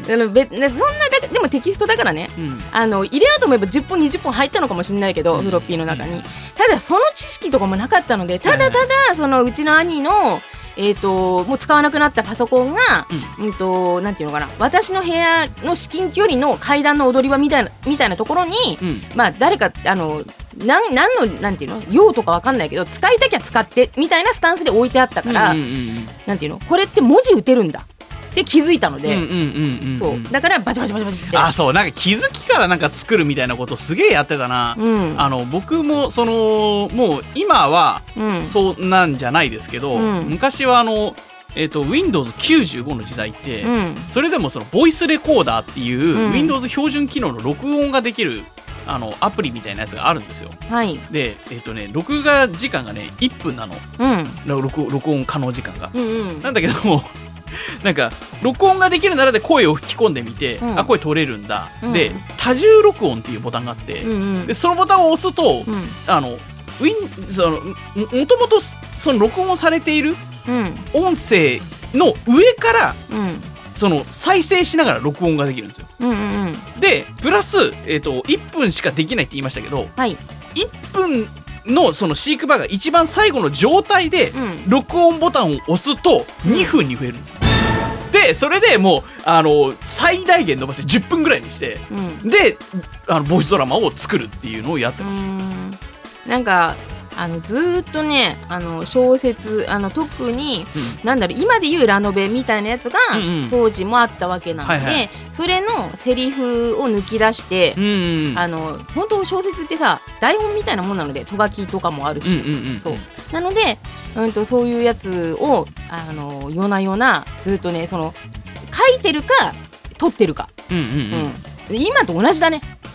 [SPEAKER 1] あの別そんなだでもテキストだからね、うん、あの入れようと思えばじゅっぽんにじゅっぽん入ったのかもしれないけど、うん、フロッピーの中にただその知識とかもなかったのでただただそのうちの兄のえー、ともう使わなくなったパソコンが、うんうん、となんていうのかな私の部屋の至近距離の階段の踊り場みたいなみたいなところに、うんまあ、誰かあのなん何のなんていうの用とかわかんないけど使いたきゃ使ってみたいなスタンスで置いてあったから、うんうんうん、なんていうのこれって文字打てるんだで気づいたので、そうだからバチバチバチバチって
[SPEAKER 2] あそうなんか気づきからなんか作るみたいなことすげえやってたな、うん、あの僕もそのもう今はそうなんじゃないですけど、うん、昔はあのえーと、ウィンドウズきゅうじゅうご の時代って、うん、それでもそのボイスレコーダーっていう、うん、Windows 標準機能の録音ができるあのアプリみたいなやつがあるんですよ、はい、で、えーとね、録画時間がねいっぷんなの、うん、録, 録音可能時間が、うんうん、なんだけどもなんか録音ができるならで声を吹き込んでみて、うん、あ声取れるんだ、うん、で多重録音っていうボタンがあって、うんうん、でそのボタンを押すと、うん、あのウィンその も, もともとその録音されている音声の上から、うん、その再生しながら録音ができるんですよ、うんうんうん、でプラス、えーと、いっぷんしかできないって言いましたけど、はい、いっぷんのその飼育バーが一番最後の状態で録音ボタンを押すとにふんに増えるんですよ、うん、でそれでもうあの最大限伸ばしてじゅっぷんぐらいにして、うん、であのボイスドラマを作るっていうのをやってました。
[SPEAKER 1] うーんなんかあのずーっとねあの小説あの特に、うん、なんだろう今でいうラノベみたいなやつが、うんうん、当時もあったわけなので、はいはい、それのセリフを抜き出して、うんうん、あの本当小説ってさ台本みたいなもんなのでト書きとかもあるし、うんうんうん、そうなので、うん、とそういうやつをあの夜な夜なずっとねその書いてるか撮ってるか、うんうんうんうん、今と同じだね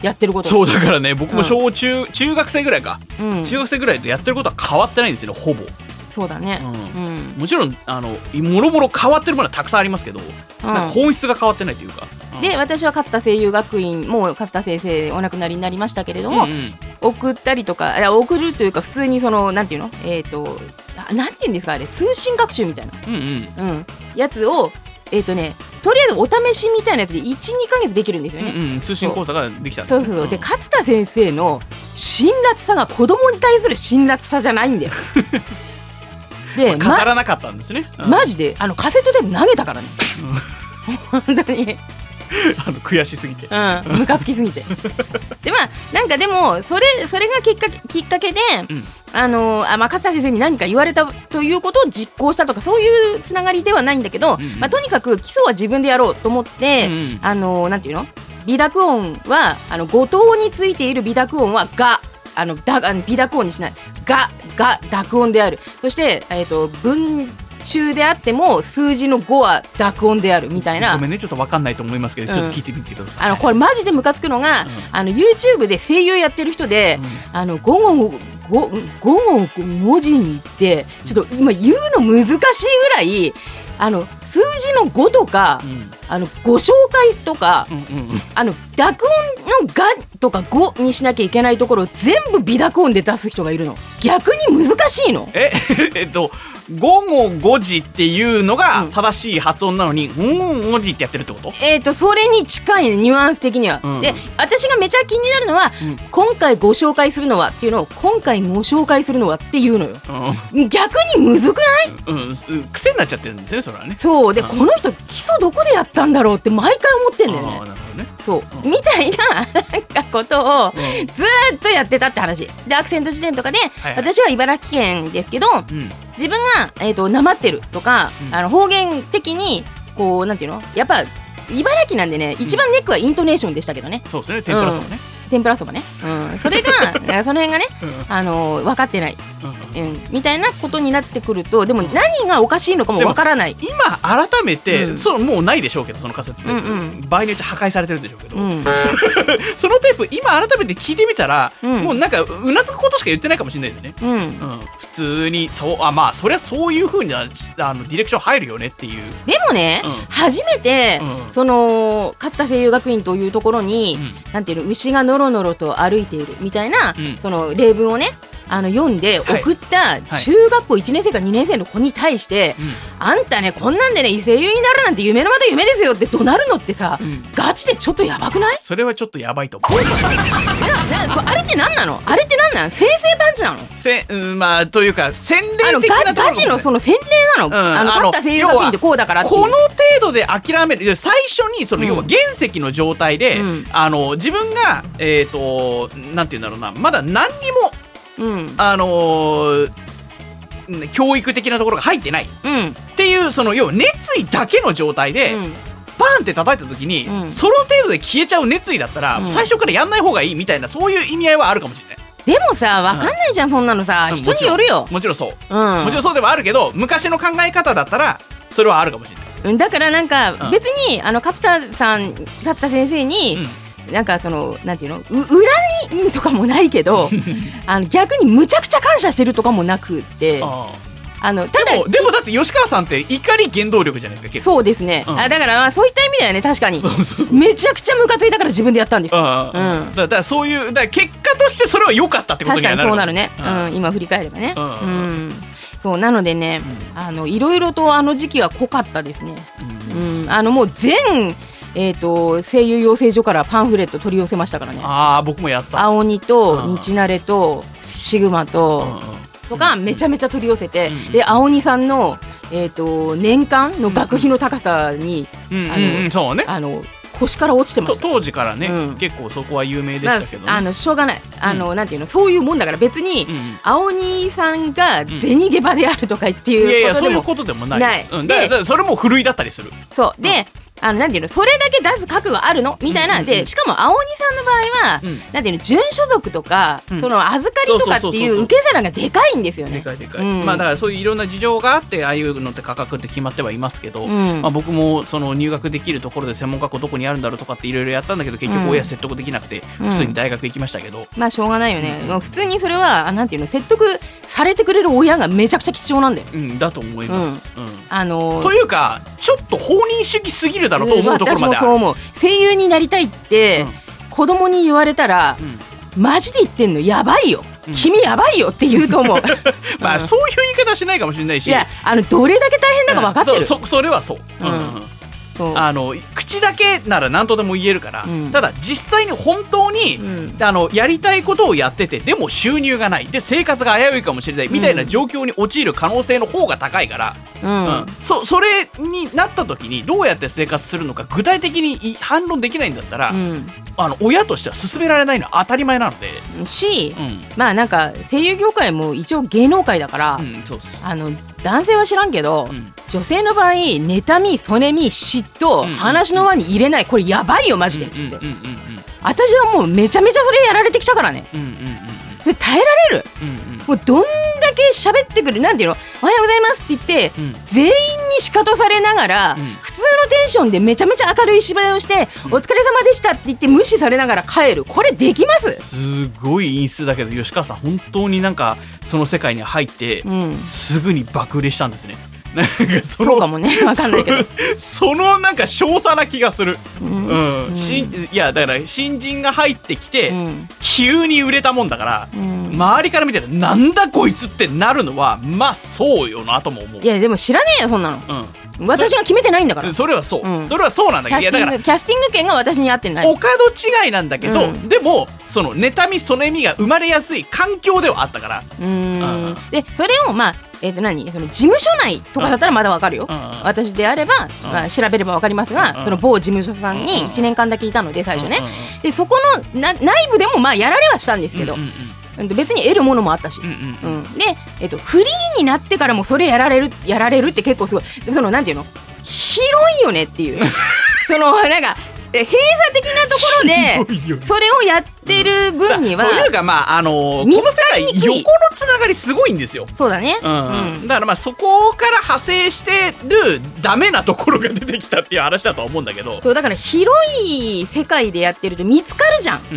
[SPEAKER 1] やってること。
[SPEAKER 2] そうだからね、僕も小中、うん、中学生ぐらいか、うん、中学生ぐらいでやってることは変わってないんですよね、ほぼ。
[SPEAKER 1] そうだね、
[SPEAKER 2] うんうん、もちろんあのもろもろ変わってるものはたくさんありますけど、うん、なんか本質が変わってないというか、
[SPEAKER 1] うん、で私は勝田声優学院もう勝田先生お亡くなりになりましたけれども、うんうん、送ったりとか、いや送るというか普通にそのなんていうの、えっ、ー、となんていうんですかあれ、通信学習みたいな、うんうんうん、やつをえっ、ー、とねとりあえずお試しみたいなやつで いち,に ヶ月できるんですよね、
[SPEAKER 2] うんうん、通信講座ができたん
[SPEAKER 1] です、ね、そうそうそう、うん、で勝田先生の辛辣さが子供に対する辛辣さじゃないんだよ
[SPEAKER 2] で、まあ、語らなかったんですね、
[SPEAKER 1] うん、マジであのカセットテープ投げたからね、うん、本当に
[SPEAKER 2] あの悔しすぎて、
[SPEAKER 1] うん、ムカつきすぎてでまあなんかでもそれそれがきっかけ、きっかけで、うん、あのあ、まあ、勝田先生に何か言われたということを実行したとかそういうつながりではないんだけど、うんうん、まあ、とにかく基礎は自分でやろうと思って、うんうん、あのなんていうの、微濁音はあの語頭についている微濁音はがあのだあの微濁音にしない、がが濁音である。そして、えーと、文中であっても数字のごは濁音であるみたいな。
[SPEAKER 2] ごめんね、ちょっと分かんないと思いますけど、うん、ちょっと聞いてみてください。
[SPEAKER 1] あのこれマジでムカつくのが、うん、あの YouTube で声優やってる人で、うん、あの午後午後文字に行ってちょっと今言うの難しいぐらいあの数字のごとか、うん、あのご紹介とか、うんうんうん、あの濁音のがとかごにしなきゃいけないところを全部微濁音で出す人がいるの。逆に難しいの。
[SPEAKER 2] ええっと午後ごじっていうのが正しい発音なのに、うん、ごじってやってるってこと？
[SPEAKER 1] えっとそれに近い、ね、ニュアンス的には、うん、で私がめちゃ気になるのは、うん、今回ご紹介するのはっていうのを今回ご紹介するのはっていうのよ、うん、逆にむずくない？
[SPEAKER 2] うん、癖になっちゃってるんですね、それはね。
[SPEAKER 1] そうで、うん、この人基礎どこでやったんだろうって毎回思ってんだよね。
[SPEAKER 2] あ、なるほどね。
[SPEAKER 1] そう、うん、みたいななんかことをずーっとやってたって話で、アクセント辞典とかで、はいはい、私は茨城県ですけど、うん、自分が、えーと、なまってるとか、うん、あの方言的にこうなんていうの、やっぱ茨城なんでね、一番ネックはイントネーションでしたけどね、
[SPEAKER 2] うん、そうですね、天ぷらそばね、
[SPEAKER 1] うん、天ぷらそばね、うん、それがその辺がね、うん、あの分かってない、うんうん、みたいなことになってくると、でも何がおかしいのかも分からない。
[SPEAKER 2] 今改めて、うん、そのもうないでしょうけど、そのカセットテープ、うんうん、場合によって破壊されてるんでしょうけど、うん、そのテープ今改めて聞いてみたら、うん、もうなんかうなずくことしか言ってないかもしれないですね、うんうん、普通にそう、あ、まあそりゃそういう風にあのディレクション入るよねっていう。
[SPEAKER 1] でもね、うん、初めて、うん、その勝田声優学院というところに、うん、なんていうの、牛がのろのろと歩いているみたいな、うん、その例文をねあの読んで送った中学校いちねん生かにねん生の子に対して、はいはい、あんたねこんなんでね声優になるなんて夢のまた夢ですよって怒鳴るのってさ、うん、ガチでちょっとやばくない？
[SPEAKER 2] それはちょっとやばいと思う。
[SPEAKER 1] ななあれって何なの？あれって何なの？先生パンチなの？
[SPEAKER 2] せ、うん、まあというか洗礼的なところ、
[SPEAKER 1] ガチのその洗礼なの、うん、あの勝田声優学院ってこうだからっていう、
[SPEAKER 2] この程度で諦める。最初にその、うん、要は原石の状態で、うん、あの自分がえっ、ー、となんていうんだろうな、まだ何にもうん、あのー、教育的なところが入ってない、うん、っていうその要は熱意だけの状態で、うん、バーンって叩いた時に、うん、その程度で消えちゃう熱意だったら、うん、最初からやんない方がいいみたいな、そういう意味合いはあるかもしれない。
[SPEAKER 1] でもさ、分かんないじゃん、うん、そんなのさ、人によるよ。
[SPEAKER 2] もちろんそう、うん、もちろんそうではあるけど、昔の考え方だったらそれはあるかもしれない。
[SPEAKER 1] だからなんか別に、うん、あの勝田さん勝田先生に、うん、なんかそのなんていうの、う恨みとかもないけどあの逆にむちゃくちゃ感謝してるとかもなくって、ああのただ
[SPEAKER 2] でも、でもだって吉川さんって怒り原動力じゃないですか、結構。
[SPEAKER 1] そうですね、うん、あだからまあそういった意味ではね、確かにそうそうそうそう、めちゃくちゃムカついたから自分でやったんですよ、うん、だ
[SPEAKER 2] からそういうだから結果としてそれは良かったってことにはなる。
[SPEAKER 1] 確かにそうなるね、うん、今振り返ればね、うんうん、そうなのでね、うん、あのいろいろとあの時期は濃かったですね、うんうん、あのもう全えー、と声優養成所からパンフレット取り寄せましたからね。
[SPEAKER 2] ああ、僕もやった。
[SPEAKER 1] 青鬼と日慣れとシグマと、うん、とかめちゃめちゃ取り寄せて、うん、で青鬼さんの、えー、と年間の学費の高さに、うん、あの、うんうん、そうね、あの腰から落ちてました。
[SPEAKER 2] 当時からね、うん、結構そこは有名でしたけど、ね、
[SPEAKER 1] あのしょうがないあの、うん、なんていうの、そういうもんだから別に、うん、青鬼さんが銭ゲバであるとかっていうことでもない。
[SPEAKER 2] いやいや、そういうことでもないです。うん、だからそれもふるいだったりする。
[SPEAKER 1] そうで、 あのなんていうの、それだけ出す覚悟あるのみたいな、うんうんうん、でしかも青鬼さんの場合は、うん、なんていうの、準所属とか、うん、その預かりとかっていう受け皿がでかいんですよね。
[SPEAKER 2] でかいでかい、うん、まあだからそういういろんな事情があってああいうのって価格って決まってはいますけど、うん、まあ、僕もその入学できるところで専門学校どこにあるんだろうとかっていろいろやったんだけど結局親説得できなくて普通に大学行きましたけど、うん、
[SPEAKER 1] まあしょうがないよね、うん、普通にそれはなんていうの、説得されてくれる親がめちゃくちゃ貴重なんだよ、
[SPEAKER 2] うん、だと思います、うんうん、
[SPEAKER 1] あのー、
[SPEAKER 2] というかちょっと放任主義すぎるだろうと思うところまである。
[SPEAKER 1] 私もそう思う。声優になりたいって、うん、子供に言われたら、うん、マジで言ってんのやばいよ、うん、君やばいよって言うと思う
[SPEAKER 2] まあ、うん、そういう言い方しないかもしれないし、
[SPEAKER 1] いや、あのどれだけ大変だか分かってる、
[SPEAKER 2] うん、そ, そ, それはそう、うんうん、そうあの口だけなら何とでも言えるから、うん、ただ実際に本当に、うん、あのやりたいことをやっててでも収入がないで生活が危ういかもしれないみたいな状況に陥る可能性の方が高いから、うんうん、そ, それになった時にどうやって生活するのか具体的に反論できないんだったら、うん、あの親としては勧められないのは当たり前なので
[SPEAKER 1] し、うん、まあなんか声優業界も一応芸能界だから、うん、そうです。あの男性は知らんけど、うん、女性の場合妬み、そねみ、嫉妬、うんうんうん、話の輪に入れない、これやばいよマジでっつって、うんうんうんうん、私はもうめちゃめちゃそれやられてきたからね、うんうんうん、それ耐えられる、うんうん、もうどんだけ喋ってくる、なんていうの、おはようございますって言って、うん、全員にシカトされながら、うん、普通のテンションでめちゃめちゃ明るい芝居をして、うん、お疲れ様でしたって言って無視されながら帰る、これできます？
[SPEAKER 2] すごい陰湿だけど吉川さん本当になんかその世界に入って、うん、すぐに爆売れしたんですね。なんかその
[SPEAKER 1] そうかもね、わかんないけど
[SPEAKER 2] そ, そのなんか少佐な気がする、うんうんうん、しいやだから新人が入ってきて、うん、急に売れたもんだから、うん、周りから見てなんだこいつってなるのはまあそうよなとも思う。
[SPEAKER 1] いやでも知らねえよそんなの、うん、私が決めてないんだから。
[SPEAKER 2] それはそう、うん、それはそうなんだけど、
[SPEAKER 1] キャスティング、いやだからキャスティング権が私に合ってない。
[SPEAKER 2] お門違いなんだけど、うん、でもその妬みそねみが生まれやすい環境ではあったから、
[SPEAKER 1] うーん、うん、でそれをまあえー、と何その事務所内とかだったらまだわかるよ、うん、私であれば、うん、まあ、調べればわかりますが、うん、その某事務所さんにいちねんかんだけいたので最初ね、うん、でそこのな内部でもまあやられはしたんですけど、うんうんうん、別に得るものもあったし、うんうんうん、で、えー、とフリーになってからもそれやられるやられるって結構すごい、そのなんていうの、広いよねっていうそのなんか閉鎖的なところでそれをやってる分には、
[SPEAKER 2] というかまああのー、この世界横のつながりすごいんですよ。
[SPEAKER 1] そうだね、
[SPEAKER 2] うんうん、だからまあそこから派生してるダメなところが出てきたっていう話だとは思うんだけど、
[SPEAKER 1] そうだから広い世界でやってると見つかるじゃん、うんうん、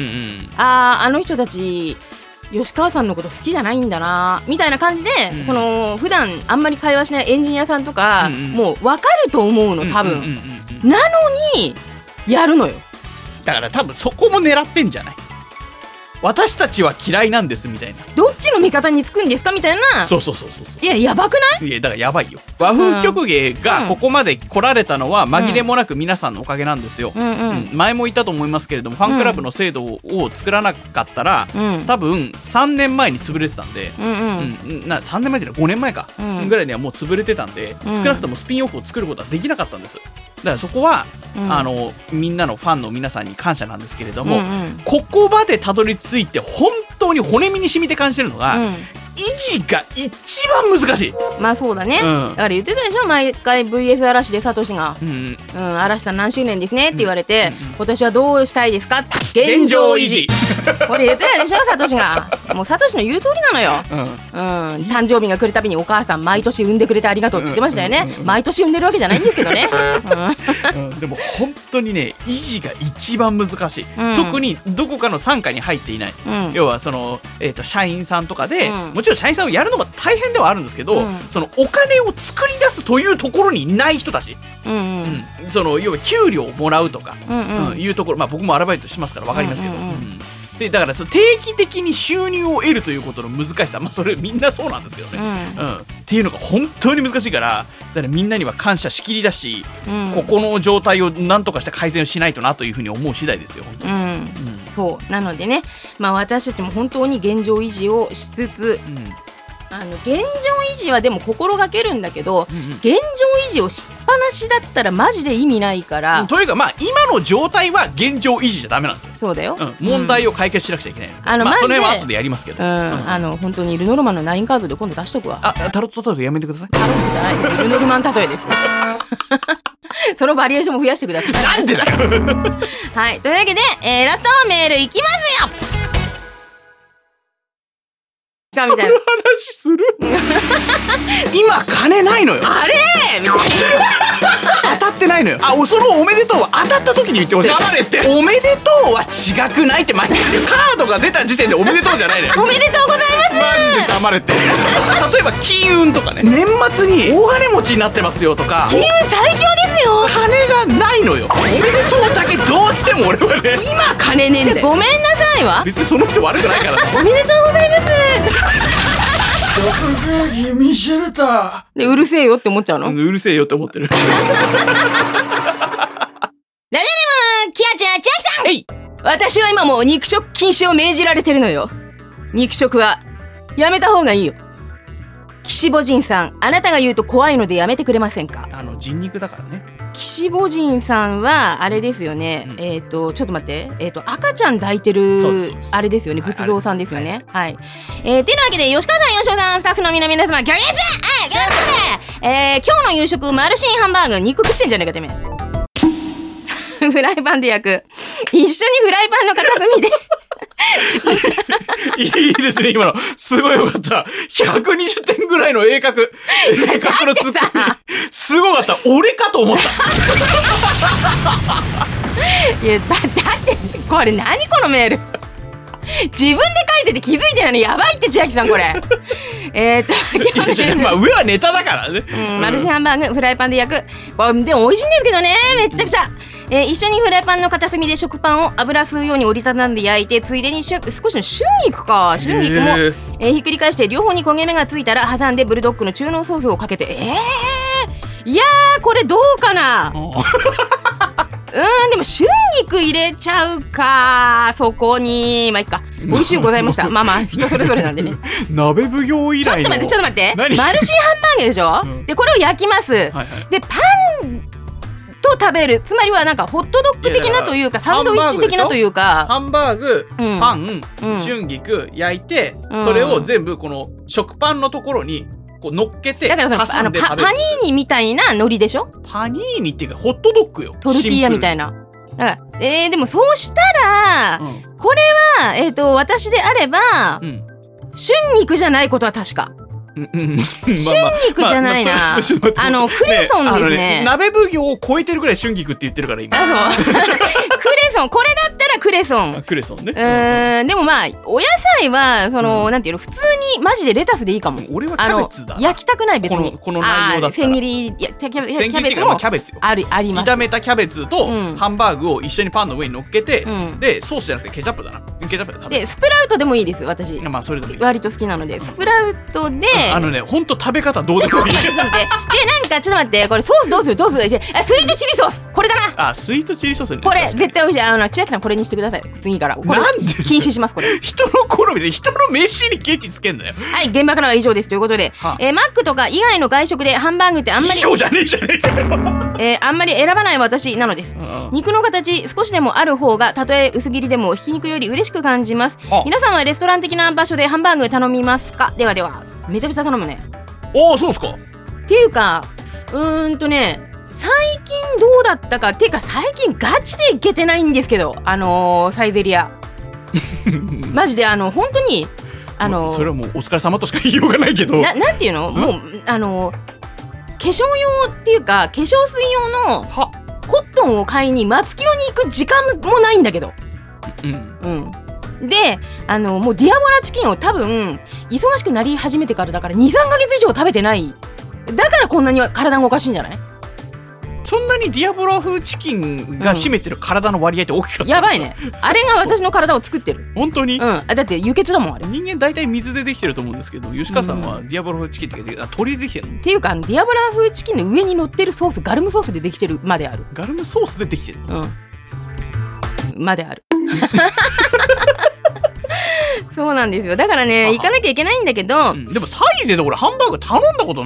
[SPEAKER 1] あああの人たち吉川さんのこと好きじゃないんだなみたいな感じで、うん、その普段あんまり会話しないエンジニアさんとか、うんうん、もう分かると思うの多分、うんうんうんうん、なのにやるのよ。
[SPEAKER 2] だから多分そこも狙ってんじゃない、私たちは嫌いなんですみたいな、
[SPEAKER 1] どっちの味方につくんですかみたいな。
[SPEAKER 2] そうそうそうそうそう、
[SPEAKER 1] いややばくない？
[SPEAKER 2] いやだからやばいよ。和風曲芸がここまで来られたのは紛れもなく皆さんのおかげなんですよ、うんうんうん、前も言ったと思いますけれども、ファンクラブの制度を作らなかったら、うん、多分さんねんまえに潰れてたんで、うんうんうん、なさんねんまえっていうのはごねんまえか、うん、ぐらいにはもう潰れてたんで、うん、少なくともスピンオフを作ることはできなかったんです。だからそこは、うん、あのみんなのファンの皆さんに感謝なんですけれども、うんうん、ここまでたどり着いて本当に骨身に染みて感じてるのが、うん、維持が一番難しい。
[SPEAKER 1] まあそうだね、うん、だから言ってたでしょ、毎回 ブイエス 嵐でサトシが、うんうん、嵐さん何周年ですねって言われて、うんうん、今年はどうしたいですか、現状維持これ言ってたでしょサトシが。もうサトシの言う通りなのよ、うんうん、誕生日が来るたびにお母さん毎年産んでくれてありがとうって言ってましたよね、うんうんうん、毎年産んでるわけじゃないんですけどね、
[SPEAKER 2] うんうん、でも本当にね維持が一番難しい、うん、特にどこかの傘下に入っていない、うん、要はその、えーと、社員さんとかで、うん、もちろん社員さんをやるのも大変ではあるんですけど、うん、そのお金を作り出すというところにいない人たち、うんうんうん、その要は給料をもらうとか、うんうんうん、いうところ、まあ、僕もアルバイトしますから分かりますけど、うんうんうん、でだからその定期的に収入を得るということの難しさ、まあ、それみんなそうなんですけどね、うんうん、っていうのが本当に難しいから、だからみんなには感謝しきりだし、うん、ここの状態を何とかして改善をしないとなというふうに思う次第ですよ本当に、うんうん、
[SPEAKER 1] そうなのでね、まあ、私たちも本当に現状維持をしつつ、うん、あの現状維持はでも心がけるんだけど、うんうん、現状維持をしっぱなしだったらマジで意味ないから、
[SPEAKER 2] うん、というかまあ今の状態は現状維持じゃダメなんですよ。
[SPEAKER 1] そうだよ、
[SPEAKER 2] うん、問題を解決しなくちゃいけないので、うん、あのまあ、それは後でやりますけど、うんうん、
[SPEAKER 1] あの本当にルノルマンのナインカードで今度出しとくわ。
[SPEAKER 2] あタロット例えやめてください。
[SPEAKER 1] タロットじゃないです、ルノルマン例えですそのバリエーションも増やしてください。
[SPEAKER 2] なんでだよ
[SPEAKER 1] はい、というわけで、えー、ラストメールいきますよ。
[SPEAKER 2] その話する今金ないのよ。
[SPEAKER 1] あれみたいな
[SPEAKER 2] 当たってないのよ。あ、そのおめでとうは当たった時に言ってほしい。黙れって。おめでとうは違くないって毎回カードが出た時点でおめでとうじゃないのよ。
[SPEAKER 1] おめでとうございます。
[SPEAKER 2] マジで黙れって例えば金運とかね、年末に大金持ちになってますよとか。
[SPEAKER 1] 金運最強ですよ。
[SPEAKER 2] 金がないのよ。おめでとうだけどうしても俺はね、
[SPEAKER 1] 今金ねえんだよ。ごめんなさいわ。
[SPEAKER 2] 別にその人悪くないから
[SPEAKER 1] おめでとうございます
[SPEAKER 2] 曲芸ミシェルタ
[SPEAKER 1] で、うるせえよって思っちゃうの？
[SPEAKER 2] うるせえよって思ってるラジオネー
[SPEAKER 1] ムキヤちゃん千秋さん。えい。私は今もう肉食禁止を命じられてるのよ。肉食はやめた方がいいよ。岸母神さん、あなたが言うと怖いのでやめてくれませんか？
[SPEAKER 2] あの人肉だからね。
[SPEAKER 1] 岸母神さんはあれですよね、うん、えっ、ー、とちょっと待って、えっ、ー、と赤ちゃん抱いてるあれですよね、仏像さんですよね。はい、はい、えー、てなわけで吉川さん、吉尾さん、スタッフの皆々様、ギョギョス、えー、今日の夕食マルシンハンバーグ、肉食ってんじゃねえかてめえフライパンで焼く。一緒にフライパンの片隅で
[SPEAKER 2] いいですね、今のすごいよかった。ひゃくにじゅってんぐらいの鋭角鋭角のツッコミすごかった。俺かと思った
[SPEAKER 1] いや だ, だってこれ何このメール自分で書いてて気づいてないのやばいって千秋さんこれえっと今日の、
[SPEAKER 2] まあ、上はネタだからね、
[SPEAKER 1] うん、マルシンハンバーグフライパンで焼く。これでも美味しいんですけどね、めっちゃくちゃ、えー、一緒にフライパンの片隅で食パンを油吸うように折りたたんで焼いて、ついでにしゅ少しの春菊か春菊も、えーえー、ひっくり返して両方に焦げ目がついたら挟んでブルドッグの中濃ソースをかけて、えー、いやーこれどうかなうんでも春菊入れちゃうかそこに。まあいっか、美味しゅうございましたまあまあ人それぞれなんでね
[SPEAKER 2] 鍋奉行以来の
[SPEAKER 1] ちょっと待ってちょっと待ってマルシンハンバーグでしょ、うん、でこれを焼きます、はいはい、でパンと食べる、つまりはなんかホットドッグ的なというかサンドイッチ的なというか、
[SPEAKER 2] ハンバーグ、うん、パン、うん、春菊焼いて、うん、それを全部この食パンのところにこう乗っけて、
[SPEAKER 1] だからさ、あの パ, パニーニみたいな海苔でしょ。
[SPEAKER 2] パニーニっていうかホットドッグよ。
[SPEAKER 1] トルティーヤみたいな。だから、えー、でもそうしたら、うん、これは、えーと、私であれば、うん、春菊じゃないことは確か。春菊じゃないな、まあまあ、あのクレソンですね。ねね
[SPEAKER 2] 鍋奉行を超えてるぐらい春菊って言ってるから今。
[SPEAKER 1] あそうクレソン、これだったらクレソン。
[SPEAKER 2] クレソンね。
[SPEAKER 1] うんでもまあお野菜はその、うん、なんていうの、普通にマジでレタスでいいかも。
[SPEAKER 2] 俺はキャベツだ。
[SPEAKER 1] 焼きたくない別に。
[SPEAKER 2] この、この内容だったら。
[SPEAKER 1] 千切りやキャベツ、
[SPEAKER 2] 千切りっていうかまあキャベツよ。
[SPEAKER 1] あるあります。
[SPEAKER 2] 炒めたキャベツとハンバーグを一緒にパンの上に乗っけて、うん、でソースじゃなくてケチャップだな。ケチャップで食べる。
[SPEAKER 1] でスプラウトでもいいです私。
[SPEAKER 2] まあそれでもいい。
[SPEAKER 1] 割と好きなのでスプラウトで。
[SPEAKER 2] うん、あのね本当食べ方どうでもいい。で
[SPEAKER 1] なんかちょっと待って、これソースどうするどうする。あスイートチリソースこれだな。
[SPEAKER 2] あスイートチリソースね。
[SPEAKER 1] これ絶対美味しい。あの千秋さんこれにしてください次から。これ
[SPEAKER 2] なんで
[SPEAKER 1] 禁止しますこれ。
[SPEAKER 2] 人の好みで人の飯にケチつけんだよ。
[SPEAKER 1] はい、現場からは以上ですということで、はあ、えー、マックとか以外の外食でハンバーグってあんまり
[SPEAKER 2] 以上じゃねえじゃねえかよ。
[SPEAKER 1] えー、あんまり選ばない私なのです。はあ、肉の形少しでもある方がたとえ薄切りでもひき肉より嬉しく感じます。はあ、皆さんはレストラン的な場所でハンバーグ頼みますか。ではではめちゃくちゃ頼むね。
[SPEAKER 2] ああそうですか。
[SPEAKER 1] っていうかうーんとね最近どうだったかっていうか最近ガチで行けてないんですけど、あのー、サイゼリアマジであの本当にあのー、
[SPEAKER 2] それはもうお疲れ様としか言いようがないけど
[SPEAKER 1] な, なんていうのもうあのー、化粧用っていうか化粧水用のコットンを買いに松清に行く時間もないんだけど、うんうん、であのもうディアボラチキンを多分忙しくなり始めてからだから にさんかげつ以上食べてない。だからこんなに体がおかしいんじゃない。
[SPEAKER 2] そんなにディアボラ風チキンが占めてる体の割合って大きかった、
[SPEAKER 1] うん、やばいね。あれが私の体を作ってる。
[SPEAKER 2] 本当に、
[SPEAKER 1] うん、だって輸血だもんあれ。
[SPEAKER 2] 人間大体水でできてると思うんですけど、吉川さんはディアボラ風チキンって鳥でできてるの、
[SPEAKER 1] っていうかディアボラ風チキンの上に乗ってるソースガルムソースでできてるまである。
[SPEAKER 2] ガルムソースでできてる、
[SPEAKER 1] うん、まであるそうなんですよ。だからね行かなきゃいけないんだけど、
[SPEAKER 2] うん、でもサイゼで俺ハンバーグ頼んだことない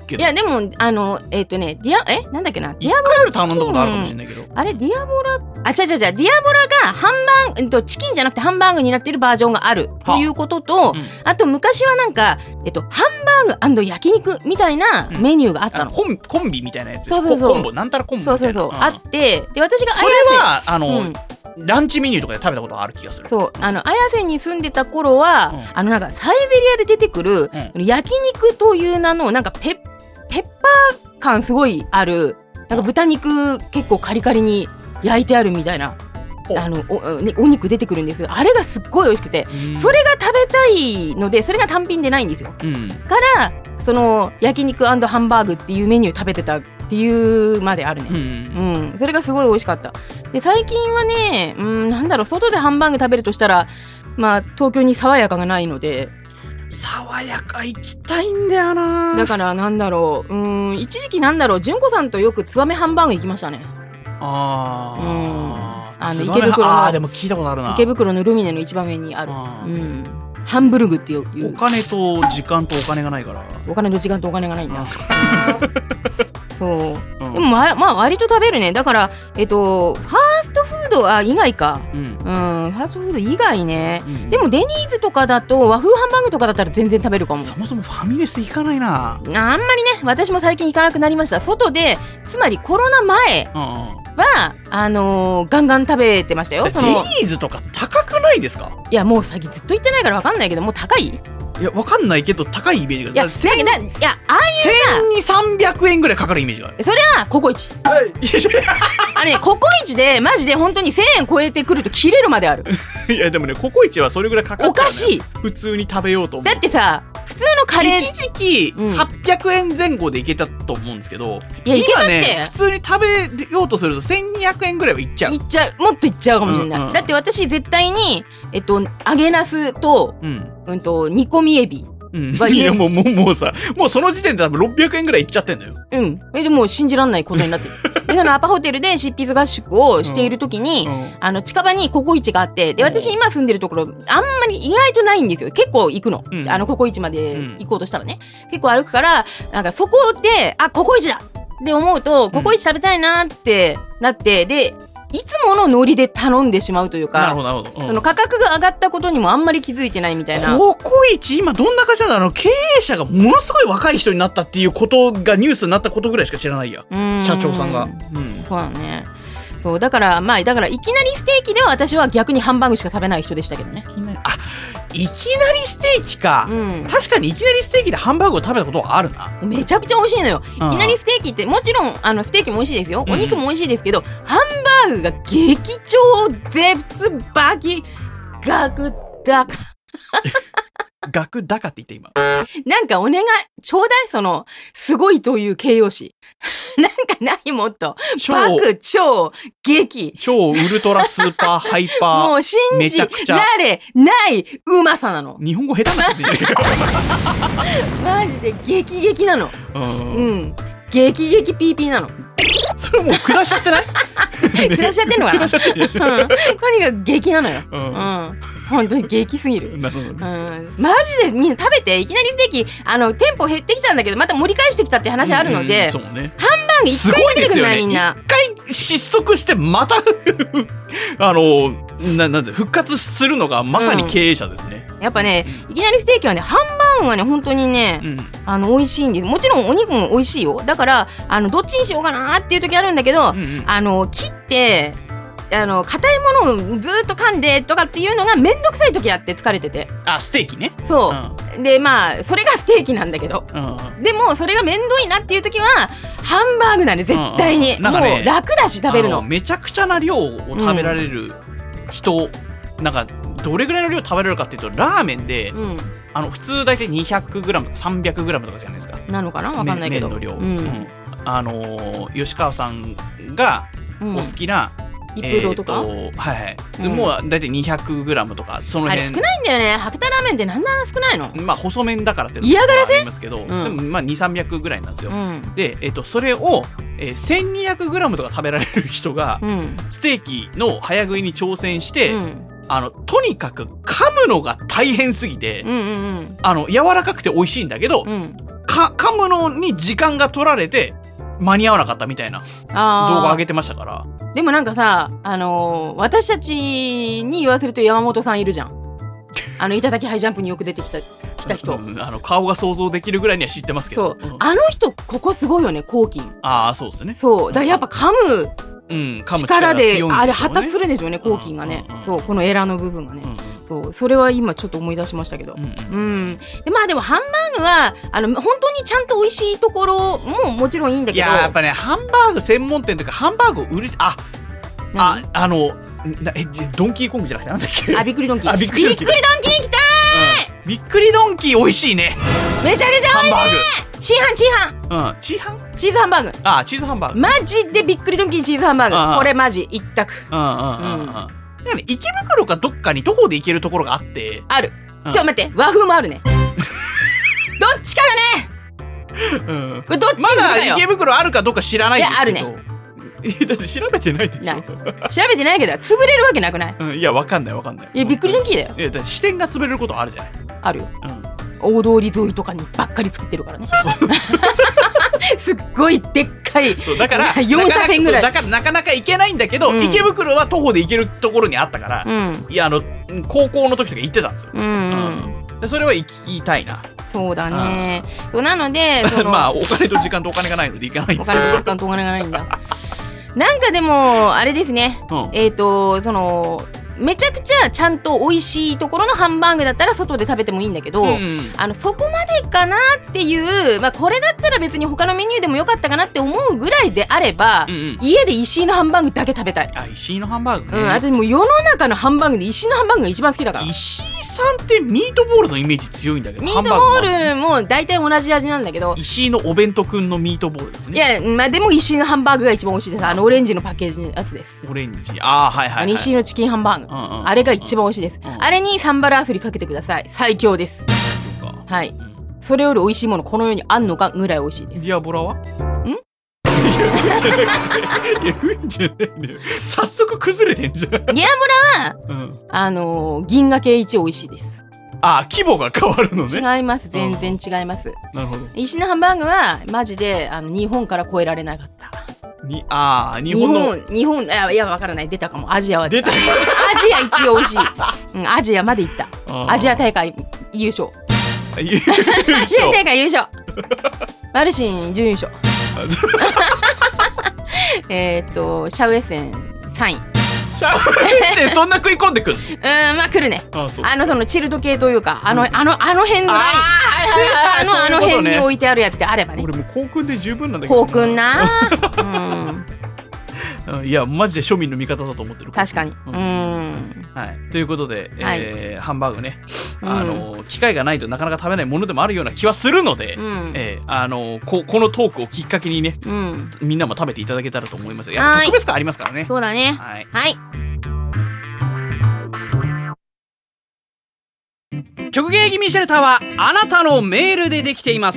[SPEAKER 2] けど。
[SPEAKER 1] いや、でも、あの、えっ、ー、とね、ディア、えなんだっけな、ディア
[SPEAKER 2] ボラチキン。頼んだことあるかもしれないけど。
[SPEAKER 1] あれ、ディアボラ、あ、違う違う違う、ディアボラがハンバーグ、えっと、チキンじゃなくてハンバーグになってるバージョンがあるということと、うん、あと昔はなんか、えっと、ハンバーグ&焼肉みたいなメニューがあったの。
[SPEAKER 2] うん、コンコンビみたいなやつ。
[SPEAKER 1] そうそうそう。
[SPEAKER 2] コンボ、なんたらコンボみたいな。
[SPEAKER 1] そうそうそう。うん、あって、で、私が
[SPEAKER 2] それは、あの、うんランチメニューとかで食べたことある気がする。
[SPEAKER 1] そう。あの、綾瀬に住んでた頃は、うん、あの、なんか、サイゼリアで出てくる、うん、焼肉という名の、なんかペ、ペッパー感すごいある、なんか豚肉結構カリカリに焼いてあるみたいな、あの、お、ね、お肉出てくるんですけど、あれがすっごい美味しくて、それが食べたいので、それが単品でないんですよ。うん、から、その、焼肉&ハンバーグっていうメニュー食べてたっていうまであるね。うん、うん。それがすごい美味しかった。で、最近はね、うん、なんだろう、外でハンバーグ食べるとしたら、まあ、東京に爽やかがないので。
[SPEAKER 2] 爽やか行きたいんだよな。
[SPEAKER 1] だから、なんだろう、うん、一時期なんだろう、純子さんとよくツバメハンバーグ行きましたね。
[SPEAKER 2] ああ。うん。
[SPEAKER 1] あの、池袋の。
[SPEAKER 2] ああ、でも聞いたことあるな。
[SPEAKER 1] 池袋のルミネの一番上にある。うん。ハンブルグっていう。
[SPEAKER 2] お金と時間とお金がないから。
[SPEAKER 1] お金と時間とお金がないんだ。そう、うん、でもまあ、まあ割と食べるね。だからえっとファーストフードは以外か、うん、うん、ファーストフード以外ね、うん、でもデニーズとかだと和風ハンバーグとかだったら全然食べるかも。
[SPEAKER 2] そもそもファミレス行かないな。
[SPEAKER 1] あんまりね、私も最近行かなくなりました。外で、つまりコロナ前は、うん、あのー、ガンガン食べてましたよ。その
[SPEAKER 2] デニーズとか高くないですか？
[SPEAKER 1] いや、もう最近ずっと行ってないから分かんないけど、もう高い？
[SPEAKER 2] いや、わかんないけど高いイメージが。
[SPEAKER 1] いや、せん、いや、ああいう
[SPEAKER 2] せんにひゃく、さんびゃくえんぐらいかかるイメージがある。
[SPEAKER 1] それはココイチ。はい。あれね、ココイチでマジで本当にせんえん超えてくると切れるまである。
[SPEAKER 2] いや、でもね、ココイチはそれぐらいかかったら、ね、
[SPEAKER 1] おかしい。
[SPEAKER 2] 普通に食べようと思う。
[SPEAKER 1] だってさ、普通のカレー
[SPEAKER 2] 一時期はっぴゃくえんぜん後でいけたと思うんですけど、
[SPEAKER 1] いや、
[SPEAKER 2] 今ね、普通に食べようとするとせんにひゃくえんぐらいはいっちゃう。
[SPEAKER 1] いっちゃう。もっといっちゃうかもしれない。うんうん、だって私絶対に、えっと、揚げナスと、うん、うんと、煮込みエビ。
[SPEAKER 2] うん、いやもうもうもうさもうその時点で多分ろっぴゃくえんぐらいいっちゃってんだよ。
[SPEAKER 1] うんえでも信じらんないことになってる。でそのアパホテルで執筆合宿をしている時に、うんうん、あの近場にココイチがあって、で私今住んでるところあんまり意外とないんですよ。結構行くの、うん、あのココイチまで行こうとしたらね、うん、結構歩くから、なんかそこであココイチだって思うとココイチ食べたいなってなって、うん、でいつものノリで頼んでしまうというか、
[SPEAKER 2] なるほどなるほど、うん、
[SPEAKER 1] その価格が上がったことにもあんまり気づいてないみたいな。
[SPEAKER 2] ココイチ今どんな感じなの？あの経営者がものすごい若い人になったっていうことがニュースになったことぐらいしか知らないや、社長さんが。うん、
[SPEAKER 1] そうだね。そうだからまあだからいきなりステーキでは私は逆にハンバーグしか食べない人でしたけどね。
[SPEAKER 2] いきなりあいきなりステーキか、うん、確かにいきなりステーキでハンバーグを食べたことはあるな。
[SPEAKER 1] めちゃくちゃ美味しいのよ。いきなりステーキってもちろんあのステーキも美味しいですよ、お肉も美味しいですけど、うん、ハンバーグが激超絶爆額高
[SPEAKER 2] 額高って言って今
[SPEAKER 1] なんかお願いちょうだい、そのすごいという形容詞なんかないもっと爆超激
[SPEAKER 2] 超ウルトラスーパーハイパー
[SPEAKER 1] もう信じられないうまさなの。
[SPEAKER 2] 日本語下手なって言ってる
[SPEAKER 1] マジで激激なの。うん、うん、激激ピーピーなの。
[SPEAKER 2] それもう下しちゃってない
[SPEAKER 1] 下しちゃってんのかな。下しちゃってる、うん、とにかく激なのよ。うん、うん、本当に激すぎる。なるほど、ね、うん、マジでみんな食べて。いきなりステーキあの店舗減ってきちゃうんだけどまた盛り返してきたって話あるので、うんうん、そうね、ハンバーグ一回食べてくれない、みんな
[SPEAKER 2] 一回失速してまたあのななんで復活するのがまさに経営者ですね、
[SPEAKER 1] うん、やっぱね、いきなりステーキはねハンバーグがね本当にね、うん、あの美味しいんです。もちろんお肉も美味しいよ。だからあのどっちにしようかなっていう時あるんだけど、うんうん、あの切ってあの硬いものをずっと噛んでとかっていうのがめんどくさい時あって疲れてて。
[SPEAKER 2] あ、ステーキね。
[SPEAKER 1] そう、うん、でまあそれがステーキなんだけど、うん、でもそれがめんどいなっていう時はハンバーグなんで絶対に、うんうん、なんかね、もう楽だし食べるの。
[SPEAKER 2] めちゃくちゃな量を食べられる人、うん、なんかどれぐらいの量食べられるかっていうとラーメンで、うん、あの普通大体 にひゃくグラム とか さんびゃくグラム とかじゃないですか。
[SPEAKER 1] なのかな、わかんないけど
[SPEAKER 2] 麺の量、うんうん、あのー、吉川さんがお好きな、うん
[SPEAKER 1] 一風堂とか、
[SPEAKER 2] えー、はいはい、うん、もうだいたい にひゃくグラム とかその辺。
[SPEAKER 1] あれ少ないんだよね。博多ラーメンってなんであんな少ないの？
[SPEAKER 2] まあ細麺だからっていう
[SPEAKER 1] のもあ
[SPEAKER 2] りますけど、うん、でもまあにひゃく、さんびゃくぐらいなんですよ、うん、で、えー、とそれを、えー、せんにひゃくグラム とか食べられる人が、うん、ステーキの早食いに挑戦して、うん、あのとにかく噛むのが大変すぎて、うんうんうん、あの柔らかくて美味しいんだけど、うん、 か噛むのに時間が取られて間に合わなかったみたいな動画上げてましたから。
[SPEAKER 1] でもなんかさ、あのー、私たちに言わせると山本さんいるじゃん。あの頂きハイジャンプによく出てきた来た人、
[SPEAKER 2] うん、あの顔が想像できるぐらいには知ってますけど。
[SPEAKER 1] そう、うん、あの人ここすごいよね、抗菌。
[SPEAKER 2] ああそうですね。
[SPEAKER 1] そうだからやっぱ噛む
[SPEAKER 2] うん、噛む
[SPEAKER 1] 力であれ発達するんでしょうね、抗菌がね、うんうんうん、そうこのエラの部分がね、うんうん、そうそれは今ちょっと思い出しましたけど、うんうんうん、でまあでもハンバーグはあの本当にちゃんと美味しいところももちろんいいんだけど、
[SPEAKER 2] いややっぱねハンバーグ専門店というかハンバーグを売るあああのなえドンキーコングじゃなくてなんだっけ、
[SPEAKER 1] あびっくりドンキー、
[SPEAKER 2] あびっくりドンキー
[SPEAKER 1] びっくりドンキー行きたい、
[SPEAKER 2] うん、びっくりドンキー美味しいね、
[SPEAKER 1] めちゃめちゃ美味しい。チーハンチーハン、
[SPEAKER 2] うん、チーハン
[SPEAKER 1] チーズハンバーグ、
[SPEAKER 2] あチーズハンバーグ
[SPEAKER 1] マジでびっくりドンキーチーズハンバーグ、
[SPEAKER 2] ああ
[SPEAKER 1] これマジ一択。
[SPEAKER 2] うんうんうんうん、だからね、池袋かどっかに徒歩で行けるところがあって
[SPEAKER 1] ある、うん、ちょ待って和風もあるねどっちかだね、うん、これどっち
[SPEAKER 2] まだ池袋あるかどうか知らないんですけど。
[SPEAKER 1] いやあるね
[SPEAKER 2] だって調べてないでしょ。
[SPEAKER 1] 調べてないけど潰れるわけなくない、
[SPEAKER 2] うん、いやわかんないわかんない。
[SPEAKER 1] いやびっくりドンキーだよ。
[SPEAKER 2] いやだって支店が潰れることあるじゃない。
[SPEAKER 1] あるよ、うん、大通り沿いとかにばっかり作ってるからね。そうそうすっごいでっかい、
[SPEAKER 2] そうだから
[SPEAKER 1] よん車線ぐらい、
[SPEAKER 2] だからなかなか行けないんだけど、うん、池袋は徒歩で行けるところにあったから、うん、いやあの高校の時とか行ってたんですよ、うんうんうん、でそれは行きたいな。
[SPEAKER 1] そうだね。なのでその
[SPEAKER 2] まあお金と時間とお金がないので行かないんですけど、
[SPEAKER 1] お金と時間とお金がないんだなんかでもあれですね、うん、えっ、ー、とそのめちゃくちゃちゃんと美味しいところのハンバーグだったら外で食べてもいいんだけど、うん、あのそこまでかなっていう、まあ、これだったら別に他のメニューでもよかったかなって思うぐらいであれば、うんうん、家で石井のハンバーグだけ食べたい。
[SPEAKER 2] あ、石井のハンバーグね、
[SPEAKER 1] うん、私もう世の中のハンバーグで石井のハンバーグが一番好きだから。
[SPEAKER 2] 石井さんってミートボールのイメージ強いんだけど、
[SPEAKER 1] ミートボールも大体同じ味なんだけど、
[SPEAKER 2] 石井のお弁当くんのミートボールですね。
[SPEAKER 1] いや、まあ、でも石井のハンバーグが一番美味しいです。あのオレンジのパッケージのやつです。
[SPEAKER 2] オレンジ、あーはいはい、はい、
[SPEAKER 1] 石井のチキンハンバーグ、うんうん、あれが一番美味しいです、うん、あれにサンバルアスリかけてください。最強です。はい、うん、それより美味しいものこの世にあんのかぐらい美味しいです。
[SPEAKER 2] ディアボラはんいや、うんじゃないね。早速崩れてんじゃん。ディアボ
[SPEAKER 1] ラは、うん、あのー、銀河系一美味しいです。
[SPEAKER 2] あ、規模が変わるのね。
[SPEAKER 1] 違います、全然違います。
[SPEAKER 2] なるほど。
[SPEAKER 1] 石のハンバーグはマジであの日本から超えられなかった。
[SPEAKER 2] にあー日本の
[SPEAKER 1] 日本日本いやいやわからない、出たかも。アジアは出た。アジア一応美味しい。うん、アジアまで行った。アジア大会優勝。
[SPEAKER 2] 優勝。
[SPEAKER 1] アジア大会優勝。マルシン準優勝。えっとシャウエッセンさんい。
[SPEAKER 2] シャウエッセンそんな食い込んでくるの？うん、
[SPEAKER 1] まあ来るね。あ, そうそうあのそのチルド系というか、あの、うん、あのあの辺のライン、スーパーのあの辺に置いてあるやつであればね。
[SPEAKER 2] 俺もう香薫で十分なんだけど。
[SPEAKER 1] 香薫な。
[SPEAKER 2] うん。いやマジで庶民の味方だと思ってる。
[SPEAKER 1] 確かに。うん。
[SPEAKER 2] うんはい。ということで、はい、えー、ハンバーグね、あの、うん、機会がないとなかなか食べないものでもあるような気はするので、うん、えー、あの こ, このトークをきっかけにね、うん、みんなも食べていただけたらと思います。やっぱ特別感ありますからね。
[SPEAKER 1] そうだね。はい。はい。
[SPEAKER 2] 曲芸気味シェルターはあなたのメールでできています。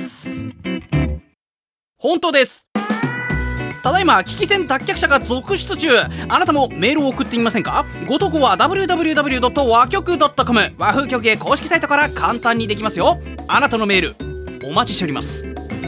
[SPEAKER 2] 本当です。ただいま危機戦脱却者が続出中。あなたもメールを送ってみませんか？ご投稿は ダブリューダブリューダブリュードット和曲ドットコム 和風曲芸公式サイトから簡単にできますよ。あなたのメールお待ちしております。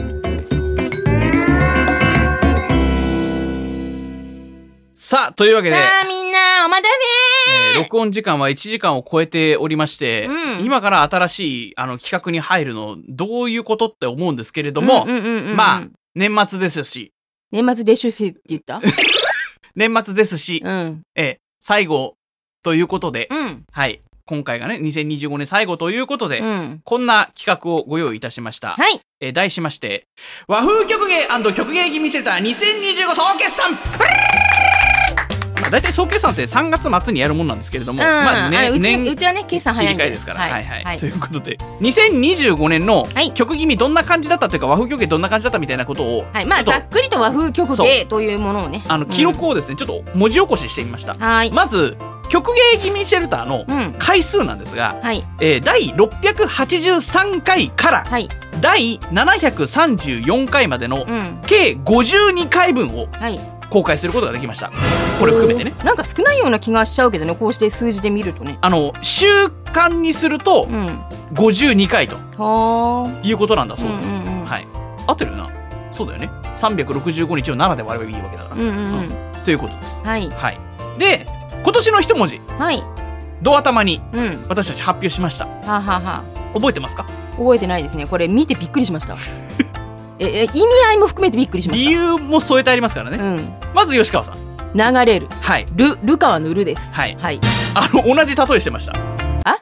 [SPEAKER 2] さあというわけで、
[SPEAKER 1] さあみんなお待たせ、
[SPEAKER 2] えー、録音時間はいちじかんを超えておりまして、うん、今から新しいあの企画に入るのどういうことって思うんですけれども、まあ年末ですし
[SPEAKER 1] 年末ですしって言った
[SPEAKER 2] 年末ですし、うん、えー、最後ということで、うん、はい今回がねにせんにじゅうごねん最後ということで、うん、こんな企画をご用意いたしました。
[SPEAKER 1] はい、
[SPEAKER 2] えー、題しまして和風曲芸&曲芸気味シェルターにせんにじゅうご総決算。まあ、大体総決算ってさんがつ末にやるもんなんですけれども、まあね、
[SPEAKER 1] うち、年うちはね決算早いんで
[SPEAKER 2] 切り替えですから、はいはいはいはい、ということでにせんにじゅうごねんの曲気味どんな感じだったというか和風曲芸どんな感じだったみたいなことを、
[SPEAKER 1] はい、まあざっくりと和風曲芸というものをね
[SPEAKER 2] あの記録をですね、うん、ちょっと文字起こししてみました。はい、まず曲芸気味シェルターの回数なんですが、うんはいえー、だいろっぴゃくはちじゅうさんかいから、はい、だいななひゃくさんじゅうよんかいまでの、うん、計ごじゅうにかいぶんを、はい公開することができました。これ含めてね。
[SPEAKER 1] なんか少ないような気がしちゃうけどね、こうして数字で見るとね。
[SPEAKER 2] あの週間にするとごじゅうにかいということなんだそうです。うんうんうんはい。合ってるよな。そうだよね。さんびゃくろくじゅうごにちをななで割ればいいわけだから。うんうんうん。ということです。
[SPEAKER 1] はい。
[SPEAKER 2] はい。で、今年の一文字。
[SPEAKER 1] はい。
[SPEAKER 2] ドア玉に、私たち発表しました。
[SPEAKER 1] ははは。
[SPEAKER 2] 覚えてますか？
[SPEAKER 1] 覚えてないですね。これ見てびっくりしました。え、意味合いも含めてびっくりしました。
[SPEAKER 2] 理由も添えてありますからね。うん。まず吉川さん。
[SPEAKER 1] 流れる。
[SPEAKER 2] はい。
[SPEAKER 1] ル、ルカワのルです。
[SPEAKER 2] はい。はい。あの、同じ例えしてました。
[SPEAKER 1] あ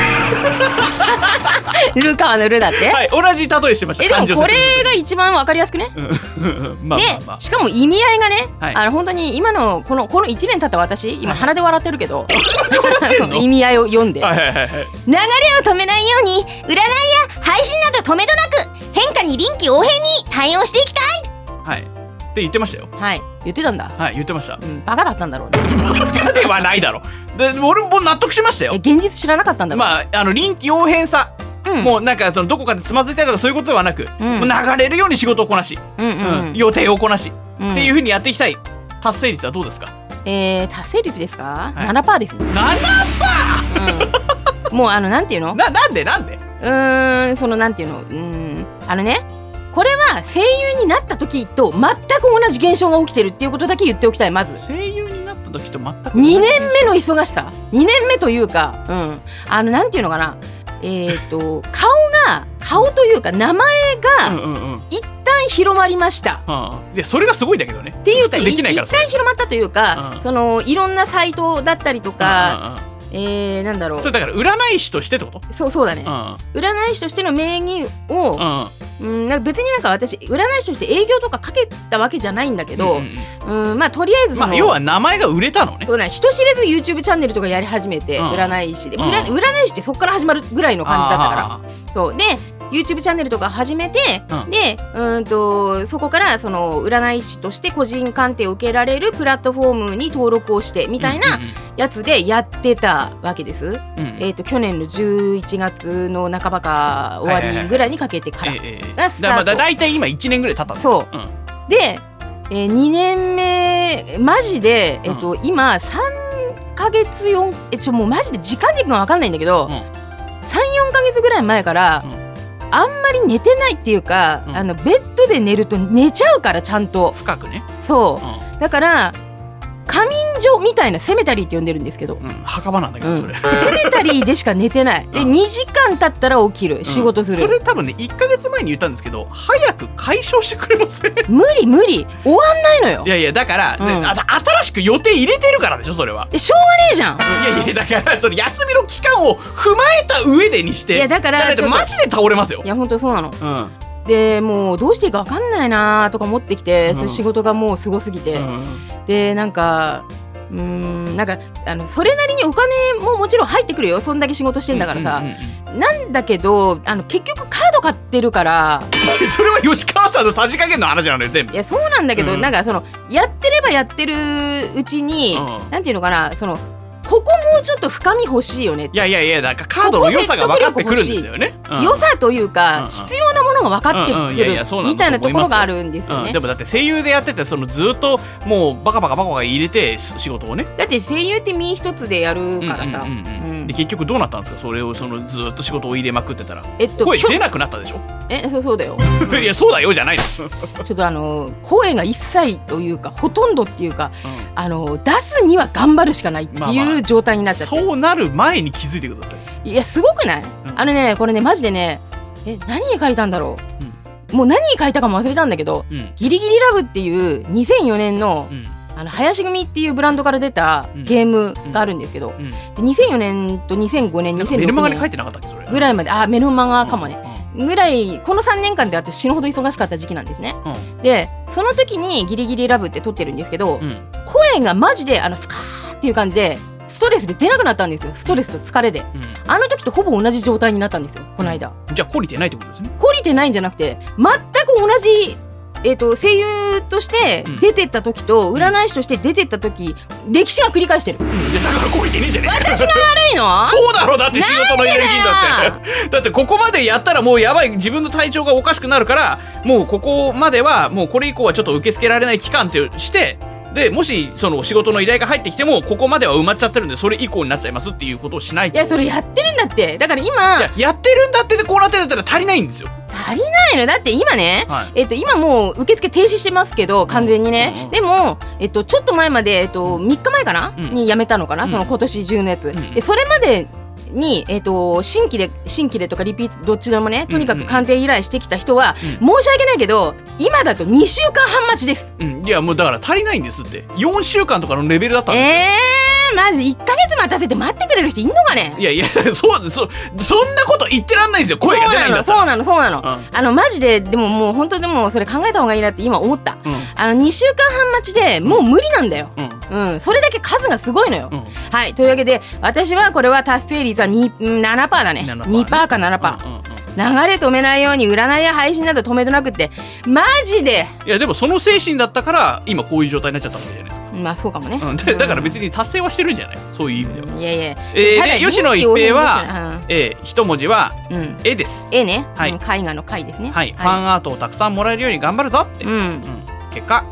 [SPEAKER 1] ルカワのルだって？
[SPEAKER 2] はい、同じ例えしてました。
[SPEAKER 1] え、でもこれが一番わかりやすくね。まあまあまあ。しかも意味合いがね、はい、あの本当に今のこのこのいちねん経った私、今鼻で笑ってるけど、意味合いを読んで、はいはいはいはい、流れを止めないように占いや配信など止めどなく変化に臨機応変に対応していきたい。
[SPEAKER 2] はい。って言ってましたよ。
[SPEAKER 1] はい。言ってたんだ。
[SPEAKER 2] はい、言ってました。
[SPEAKER 1] うん、バカだったんだろうね。
[SPEAKER 2] バカではないだろ。で、俺も納得しましたよ。
[SPEAKER 1] え、現実知らなかったんだろう。
[SPEAKER 2] まあ、あの臨機応変さ。うん、もうなんかそのどこかでつまずいたりとかそういうことではなく、うん、もう流れるように仕事をこなし、うんうんうんうん、予定をこなし、うん、っていう風にやっていきたい。達成率はどうですか？
[SPEAKER 1] えー、達成率ですか？はい、ななパーセント です。
[SPEAKER 2] ななパーセント、
[SPEAKER 1] うん、もうあのなんていうの？
[SPEAKER 2] な、なんでなんで？
[SPEAKER 1] うーん、そのなんていうの？うーん、あのね、これは声優になった時と全く同じ現象が起きてるっていうことだけ言っておきたい。まず
[SPEAKER 2] 声優になった時と全く
[SPEAKER 1] にねんめの忙しさ、にねんめというか、うん、あのなんていうのかな、えーと顔が顔というか名前が一旦広まりました、うんうんうん、
[SPEAKER 2] いやそれがすごいんだけどね。
[SPEAKER 1] っていうか一旦広まったというか、うん、そのいろんなサイトだったりとか、うんうんうん、えー、なんだろう、
[SPEAKER 2] それだから占い師としてってこと？
[SPEAKER 1] そうそうだね、うん、占い師としての名義を、うんうん、なんか別になんか私占い師として営業とかかけたわけじゃないんだけど、うんうんうん、まあとりあえずその、
[SPEAKER 2] まあ、要は名前が売れたのね。
[SPEAKER 1] そうだね、人知れず YouTube チャンネルとかやり始めて、うん、占い師で、うん、占い師ってそこから始まるぐらいの感じだったから。そうで YouTube チャンネルとか始めて、うん、でうんとそこからその占い師として個人鑑定を受けられるプラットフォームに登録をしてみたいなやつでやってたわけです、うんうん、えー、と去年のじゅういちがつの半ばか終わりぐらいにかけてからがスタート。
[SPEAKER 2] だいたい今いちねんぐらい経ったんです
[SPEAKER 1] よ。そう、うん、で、えー、にねんめマジで、えーとうん、今さんかげつよんえちょもうマジで時間軸が分かんないんだけど、うん、さんよんかげつぐらい前から、うん、あんまり寝てないっていうか、うん、あのベッドで寝ると寝ちゃうからちゃんと
[SPEAKER 2] 深くね。
[SPEAKER 1] そう、うん、だから仮眠所みたいなセメタリーって呼んでるんですけど、うん、
[SPEAKER 2] 墓場なんだけどそれ、うん、
[SPEAKER 1] セメタリーでしか寝てないで、うん、にじかん経ったら起きる、うん、仕事する。
[SPEAKER 2] それ多分ねいっかげつまえに言ったんですけど早く解消してくれません？
[SPEAKER 1] 無理無理、終わんないのよ。
[SPEAKER 2] いやいやだから、うん、あ新しく予定入れてるからでしょそれは。
[SPEAKER 1] えしょうがねえじゃん。
[SPEAKER 2] いやいやだからその休みの期間を踏まえた上でにして、いやだからじゃないとマジで倒れますよ。
[SPEAKER 1] いや本当そうなの、うん、でもうどうしていいか分かんないなとか思ってきて、うん、仕事がもうすごすぎて、うん、でなんかうーんなんかあのそれなりにお金ももちろん入ってくるよ、そんだけ仕事してんだからさ、うんうんうんうん、なんだけどあの結局カード買ってるから
[SPEAKER 2] それは吉川さんのさじ加減の話なのよ全部。
[SPEAKER 1] いやそうなんだけど、うん、なんかそのやってればやってるうちに、うん、なんていうのかな、そのここもうちょっと深み欲しいよねって。
[SPEAKER 2] いやいやいやなんかカードの良さが分かってくるんですよね。
[SPEAKER 1] うん、良さというか、うんうん、必要なものが分かってくるみたいなところがあるんですよね。
[SPEAKER 2] うん、でもだって声優でやっててそのずっともうバカバカバカバカ入れて仕事をね。
[SPEAKER 1] だって声優って身一つでやるからさ。
[SPEAKER 2] で結局どうなったんですかそれをそのずっと仕事を入れまくってたら、えっと、声出なくなったでしょ。
[SPEAKER 1] えそうそうだよ
[SPEAKER 2] いやそうだよじゃないの
[SPEAKER 1] ちょっとあの声が一切というかほとんどっていうか、うん、あの出すには頑張るしかないっていう状態になっちゃって、まあ
[SPEAKER 2] まあ、そうなる前に気づいてくださ
[SPEAKER 1] い。いやすごくない、うん、あのねこれねマジでねえ何に書いたんだろう、うん、もう何に書いたかも忘れたんだけど、うん、ギリギリラブっていうにせんよねんの、うんあの林組っていうブランドから出たゲームがあるんですけど、うんうん、でにせんよねんとにせんごねんにせんろくねん
[SPEAKER 2] メルマガに書いてなかったっけそれぐ
[SPEAKER 1] らいまで、あメルマガかもね、うんうん、ぐらいこのさんねんかんで私死ぬほど忙しかった時期なんですね、うん、でその時にギリギリラブって撮ってるんですけど、うん、声がマジであのスカーっていう感じでストレスで出なくなったんですよ。ストレスと疲れで、うん、あの時とほぼ同じ状態になったんですよこの間。
[SPEAKER 2] じゃあ懲りてないってことですね。
[SPEAKER 1] 懲りてないんじゃなくて全く同じえー、と声優として出てった時と、うん、占い師として出てった時歴史が繰り返してる、うん、
[SPEAKER 2] だから懲りてねえじゃねえか。
[SPEAKER 1] 私が悪いの？
[SPEAKER 2] そうだろだって仕事のエネルギーだってだってここまでやったらもうやばい自分の体調がおかしくなるからもうここまではもうこれ以降はちょっと受け付けられない期間ってしてでもしその仕事の依頼が入ってきてもここまでは埋まっちゃってるんでそれ以降になっちゃいますっていうことをしないと。
[SPEAKER 1] いやそれやってるんだって。だから今
[SPEAKER 2] いややってるんだってこうなってるんだったら足りないんですよ。
[SPEAKER 1] 足りないのだって今ね、はい、えっと今もう受付停止してますけど完全にね、うんうん、でもえっとちょっと前までえっとみっかまえかな、うん、に辞めたのかな、うん、その今年中のやつ、うん、でそれまでに、えー、と新規で新規でとかリピートどっちでもねとにかく鑑定依頼してきた人は、うんうん、申し訳ないけど今だとにしゅうかんはん待ちです、
[SPEAKER 2] うん、いやもうだから足りないんですって。よんしゅうかんとかのレベルだったんですよ。
[SPEAKER 1] えー、マジいっかげつ待たせて待ってくれる人いんのかね。
[SPEAKER 2] いやいやそうそそんなこと言ってらんないですよ。声が出ないんだったら。
[SPEAKER 1] そうなのそうなのそうなの、うん、あのマジででももう本当でもそれ考えた方がいいなって今思った、うん、あのにしゅうかんはん待ちでもう無理なんだよ、うんうん、それだけ数がすごいのよ、うん、はいというわけで私はこれは達成率はにななパーセントだね にパーセント ね にパーセント か ななパーセント、うんうんうん流れ止めないように占いや配信など止めとなくってマジで。
[SPEAKER 2] いやでもその精神だったから今こういう状態になっちゃったわけじゃないですか。
[SPEAKER 1] まあそうかもね、
[SPEAKER 2] うん、でだから別に達成はしてるんじゃない、そういう意味では。
[SPEAKER 1] いやいや、
[SPEAKER 2] えー、で吉野一平は、うんえー、一文字は、うん、絵です。
[SPEAKER 1] 絵ね、はい、絵画の絵ですね、
[SPEAKER 2] はいはい、ファンアートをたくさんもらえるように頑張るぞって、うんうん、結果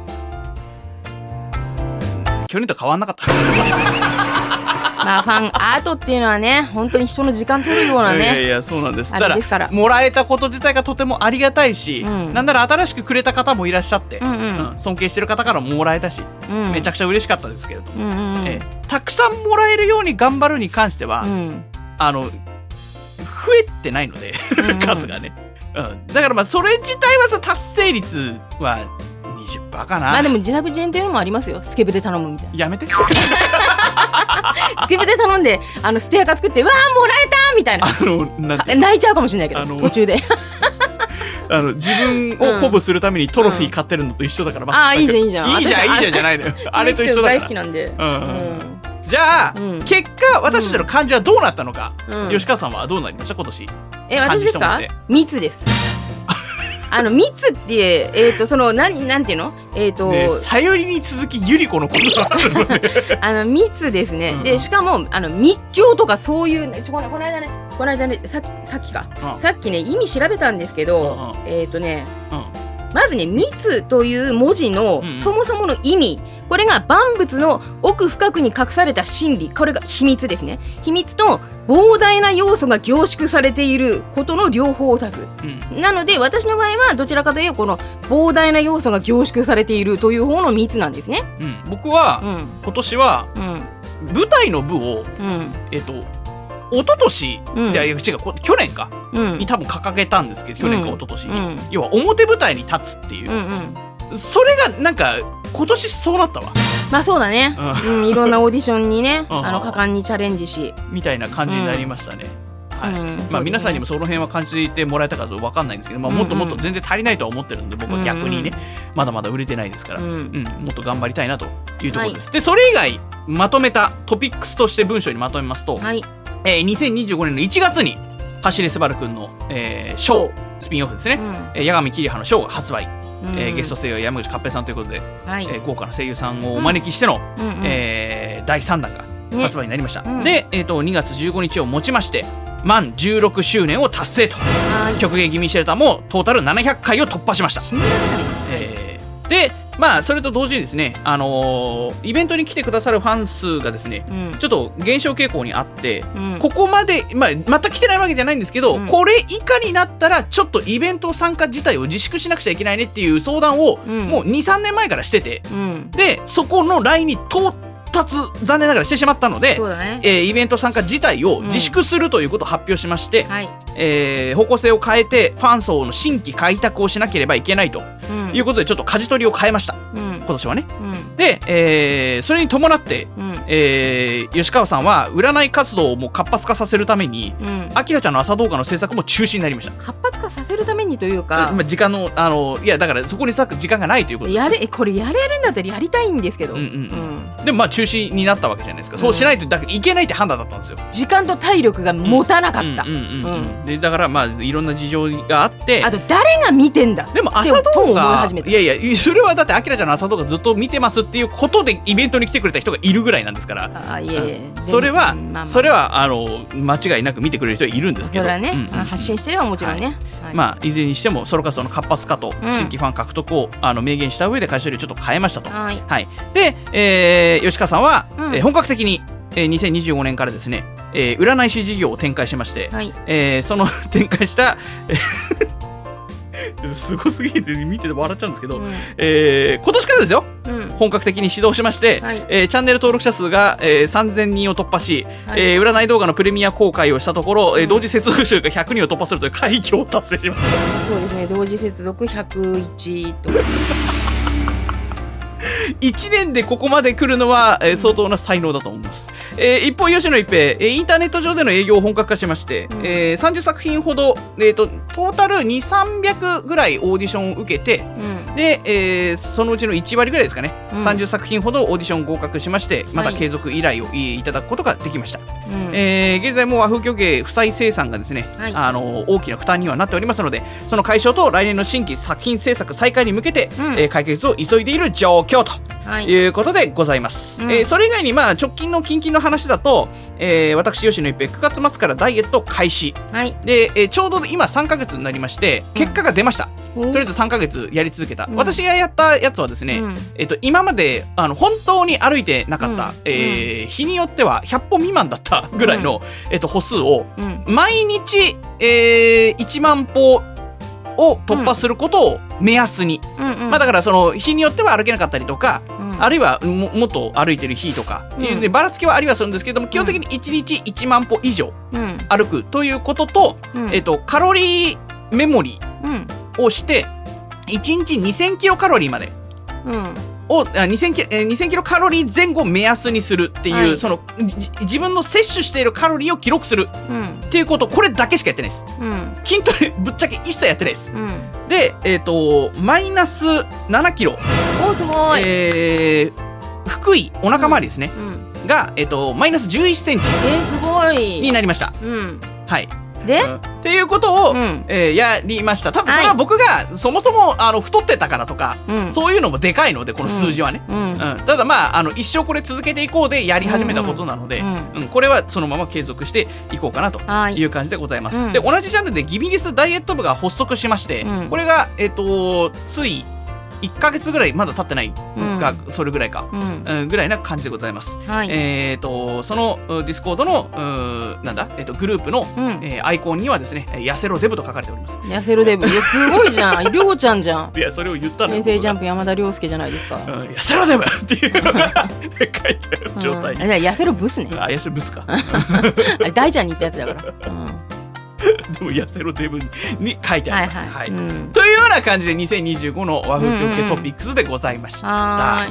[SPEAKER 2] 去年と変わんなかった
[SPEAKER 1] まあファンアートっていうのはね本当に人の時間取るようなね。
[SPEAKER 2] いやいやそうなんです。だからですからもらえたこと自体がとてもありがたいし、うん、なんなら新しくくれた方もいらっしゃって、うんうんうん、尊敬してる方からももらえたし、うん、めちゃくちゃ嬉しかったですけれども、うんうんうんえー、たくさんもらえるように頑張るに関しては、うん、あの増えてないので数がね、うん、だからまあそれ自体はさ達成率はにじゅっパーセントかな。
[SPEAKER 1] まあでも自作自演っていうのもありますよ。スケベで頼むみたいな。
[SPEAKER 2] やめて
[SPEAKER 1] スケベで頼んであのステアカ作ってわーもらえたみたいな、あのなん泣いちゃうかもしれないけどあの途中で
[SPEAKER 2] あの自分を鼓舞するためにトロフィー買ってるのと一緒だから、うん、
[SPEAKER 1] ああいいじゃんいいじゃん
[SPEAKER 2] いいじゃんいいじゃんじゃないのよあれと一緒だから
[SPEAKER 1] 大好きなんで、うんうん、
[SPEAKER 2] じゃあ、うん、結果私たちの漢字はどうなったのか、うん、吉川さんはどうなりました今年。
[SPEAKER 1] え私ですか密ですあの密ってえっ、ー、とそのなんなんていうのえっ、ー、と、
[SPEAKER 2] ね、さゆりに続きゆり子のことなのね
[SPEAKER 1] あの密ですね、うん、でしかもあの密教とかそういう、ね、ちょこのこの間ねこの間ねさっきさっきか、うん、さっきね意味調べたんですけど、うん、えっ、ー、とね、うんまずね密という文字の、うん、そもそもの意味これが万物の奥深くに隠された真理これが秘密ですね。秘密と膨大な要素が凝縮されていることの両方を指す、うん、なので私の場合はどちらかというとこの膨大な要素が凝縮されているという方の密なんですね、
[SPEAKER 2] うん、僕は、うん、今年は、うん、舞台の部を、うん、えっと一昨年、うん、いや違う去年か、うん、に多分掲げたん去年か一昨年に、うん、要は表舞台に立つっていう、うんうん、それがなんか今年そうなったわ。
[SPEAKER 1] まあそうだね、うんうん、いろんなオーディションにねあの果敢にチャレンジし
[SPEAKER 2] みたいな感じになりましたね、うんはいうんまあ、皆さんにもその辺は感じてもらえたかどうか分かんないんですけど、まあ、もっともっと全然足りないとは思ってるんで僕は逆にね、うんうん、まだまだ売れてないですから、うんうん、もっと頑張りたいなというところです、はい、でそれ以外まとめたトピックスとして文章にまとめますと、はいえー、にせんにじゅうごねんのいちがつに橋根昴くんの、えー、ショースピンオフですね、うん、八神桐葉のショーが発売、うんえー、ゲスト声優山口勝平さんということで、はいえー、豪華な声優さんをお招きしての、うんえー、だいさんだんが発売になりました、ねうん、で、えー、とにがつじゅうごにちをもちまして満じゅうろくしゅうねんを達成と曲芸気味シェルターもトータルななひゃっかいを突破しました、えー、でまあそれと同時にですね、あのー、イベントに来てくださるファン数がですね、うん、ちょっと減少傾向にあって、うん、ここまで、まあ、また来てないわけじゃないんですけど、うん、これ以下になったらちょっとイベント参加自体を自粛しなくちゃいけないねっていう相談を、うん、もう にさんねんまえからしてて、うん、でそこのラインに通って残念ながらしてしまったので、ねえー、イベント参加自体を自粛するということを発表しまして、うんはいえー、方向性を変えてファン層の新規開拓をしなければいけないということでちょっと舵取りを変えました、うん、今年はね、うん、で、えー、それに伴って、うんえー、吉川さんは占い活動をもう活発化させるためにあきらちゃんの朝動画の制作も中止になりました。
[SPEAKER 1] 活発化させるためにというか
[SPEAKER 2] 時間のあのいやだからそこに割く時間がないということですよ。
[SPEAKER 1] やれこれやれるんだったらやりたいんですけど、うんうん
[SPEAKER 2] うん、でもまあ中止になったわけじゃないですか、うん、そうしないとだいけないって判断だったんですよ。
[SPEAKER 1] 時間と体力が持たなかった
[SPEAKER 2] でだからまあいろんな事情があって
[SPEAKER 1] あと誰が見てんだ
[SPEAKER 2] でも朝動画いやいやそれはだってあきらちゃんの朝動画ずっと見てますっていうことでイベントに来てくれた人がいるぐらいなんですからあいえいえそれは、まあまあ、それはあの間違いなく見てくれる人はいるんですけどそれは
[SPEAKER 1] ね、うんうん、発信してればもちろんね、はい
[SPEAKER 2] はい、まあいずずれにしてもソロ活動の活発化と新規ファン獲得をあの明言した上で会社よりちょっと変えましたと。はい、はい、で、えー、吉川さんは、うん、えー、本格的に、えー、にせんにじゅうごねんからですね、えー、占い師事業を展開しまして、はい、えー、その展開したすごすぎて見てて笑っちゃうんですけど、うん、えー、今年からですよ、うん、本格的に始動しまして、はい、えー、チャンネル登録者数が、えー、さんぜんにんを突破し、はい、えー、占い動画のプレミア公開をしたところ、うん、えー、同時接続者がひゃくにんを突破するという快挙を達成しました。
[SPEAKER 1] そうですね、同時接続ひゃくいちと
[SPEAKER 2] いちねんでここまで来るのは、えー、相当な才能だと思います。えー、一方、吉野一平、えー、インターネット上での営業を本格化しまして、うん、えー、さんじゅっさく品ほど、えーと、トータルにせんさんびゃくぐらいオーディションを受けて、うん、で、えー、そのうちのいちわりぐらいですかね、うん、さんじゅっさく品ほどオーディション合格しまして、また継続依頼をいただくことができました。はい、えー、現在も和風漁芸不再生産がですね、はい、あの大きな負担にはなっておりますので、その解消と来年の新規作品制作再開に向けて、うん、えー、解決を急いでいる状況と。はい、いうことでございます。うん、えー、それ以外にまあ直近の近々の話だと、えー、私吉野一平くがつ末からダイエット開始、はい、で、えー、ちょうど今さんかげつになりまして結果が出ました。うん、とりあえずさんかげつやり続けた。うん、私がやったやつはですね、うん、えー、と今まであの本当に歩いてなかった、うん、えー、日によってはひゃっぽ未満だったぐらいの、うん、えー、と歩数を、うん、毎日、えー、いちまん歩を突破することを目安に、うんうんうん、まあ、だからその日によっては歩けなかったりとか、うん、あるいは も, もっと歩いてる日とか、うん、でばらつきはありはするんですけども、基本的にいちにちいちまん歩以上歩くということと、うん、えー、とカロリーメモリーをしていちにちにせんキロカロリーまで、うん、をにせんキロカロリー前後を目安にするっていう、はい、その自分の摂取しているカロリーを記録する、うん、っていうこと、これだけしかやってないです。うん、筋トレぶっちゃけ一切やってないです。うん、で、えっとマイナスななキロ、
[SPEAKER 1] おすごい、
[SPEAKER 2] えー、腹囲お腹周りですね、うんうん、が、えっとマイナスじゅういっセンチになりました。
[SPEAKER 1] えー、すごい、うん、
[SPEAKER 2] はい。
[SPEAKER 1] で、
[SPEAKER 2] うん、っていうことを、うん、えー、やりました。多分それは僕がそもそもあの太ってたからとか、はい、そういうのもでかいので、この数字はね、うんうんうん、ただまあ、あの一生これ続けていこうでやり始めたことなので、うんうんうん、これはそのまま継続していこうかなという感じでございます。はい、で、同じジャンルでギビリスダイエット部が発足しまして、うん、これが、えーと、ついいっかげつぐらいまだ経ってないが、うん、それぐらいか、うんうん、ぐらいな感じでございます。はい、えー、とそのディスコードのなんだ、えー、とグループの、うん、えー、アイコンにはですね、痩せろデブと書かれております。
[SPEAKER 1] 痩せろデブ、いやすごいじゃん、りょうちゃんじゃん。
[SPEAKER 2] いや、それを言ったの。
[SPEAKER 1] 平成ジャンプ山田涼介じゃないですか。うん、
[SPEAKER 2] 痩せろデブっていうのが書いてある状態に、
[SPEAKER 1] うん、痩せろブスね。
[SPEAKER 2] あ、痩せろブスか。
[SPEAKER 1] あれ大ちゃんに言ったやつだから。うん、
[SPEAKER 2] でも痩せろデブに書いてあります。はいはい、はい、うん、というような感じでにせんにじゅうごの和風狂系トピックスでございました。うんうん、はい、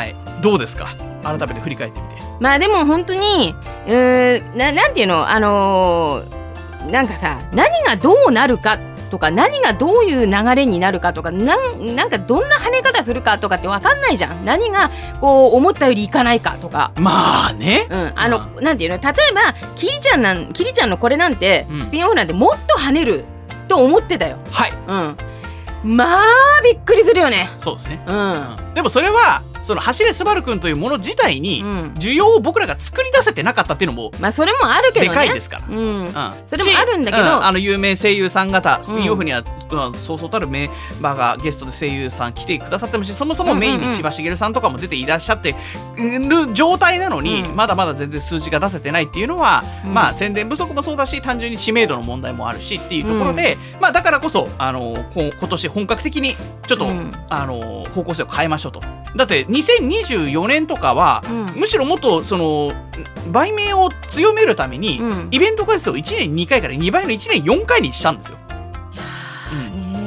[SPEAKER 2] どうですか、改めて振り返ってみて。
[SPEAKER 1] まあでも本当にうーななんていうの、あのー、なんかさ、何がどうなるかとか、何がどういう流れになるかとか、なん、なんかどんな跳ね方するかとかって分かんないじゃん。何がこう思ったよりいかないかとか。
[SPEAKER 2] まあね、
[SPEAKER 1] うん、あの、うん、なんていうの、例えばキリちゃんなんキリちゃんのこれなんて、うん、スピンオフなんてもっと跳ねると思ってたよ。
[SPEAKER 2] はい、
[SPEAKER 1] うん、まあびっくりするよね。
[SPEAKER 2] そうですね、うん、うん、でもそれはその走れスバルくんというもの自体に需要を僕らが作り出せてなかったっていうのも、
[SPEAKER 1] まあそれもあるけどね、
[SPEAKER 2] でかいですから、うん
[SPEAKER 1] うん、それもあるんだけど、うん、
[SPEAKER 2] あの有名声優さん方スピンオフには、うん、そうそうたるメンバーがゲストで声優さん来てくださってますし、そもそもメインに千葉茂さんとかも出ていらっしゃってる状態なのに、うん、まだまだ全然数字が出せてないっていうのは、うん、まあ宣伝不足もそうだし、単純に知名度の問題もあるしっていうところで、うん、まあだからこそあの今年本格的にちょっと、うん、あの方向性を変えましょうと。だってにせんにじゅうよねんとかは、うん、むしろもっとその売名を強めるために、うん、イベント回数をいちねんににかいからにばいのいちねんよんかいにしたんですよ。うん、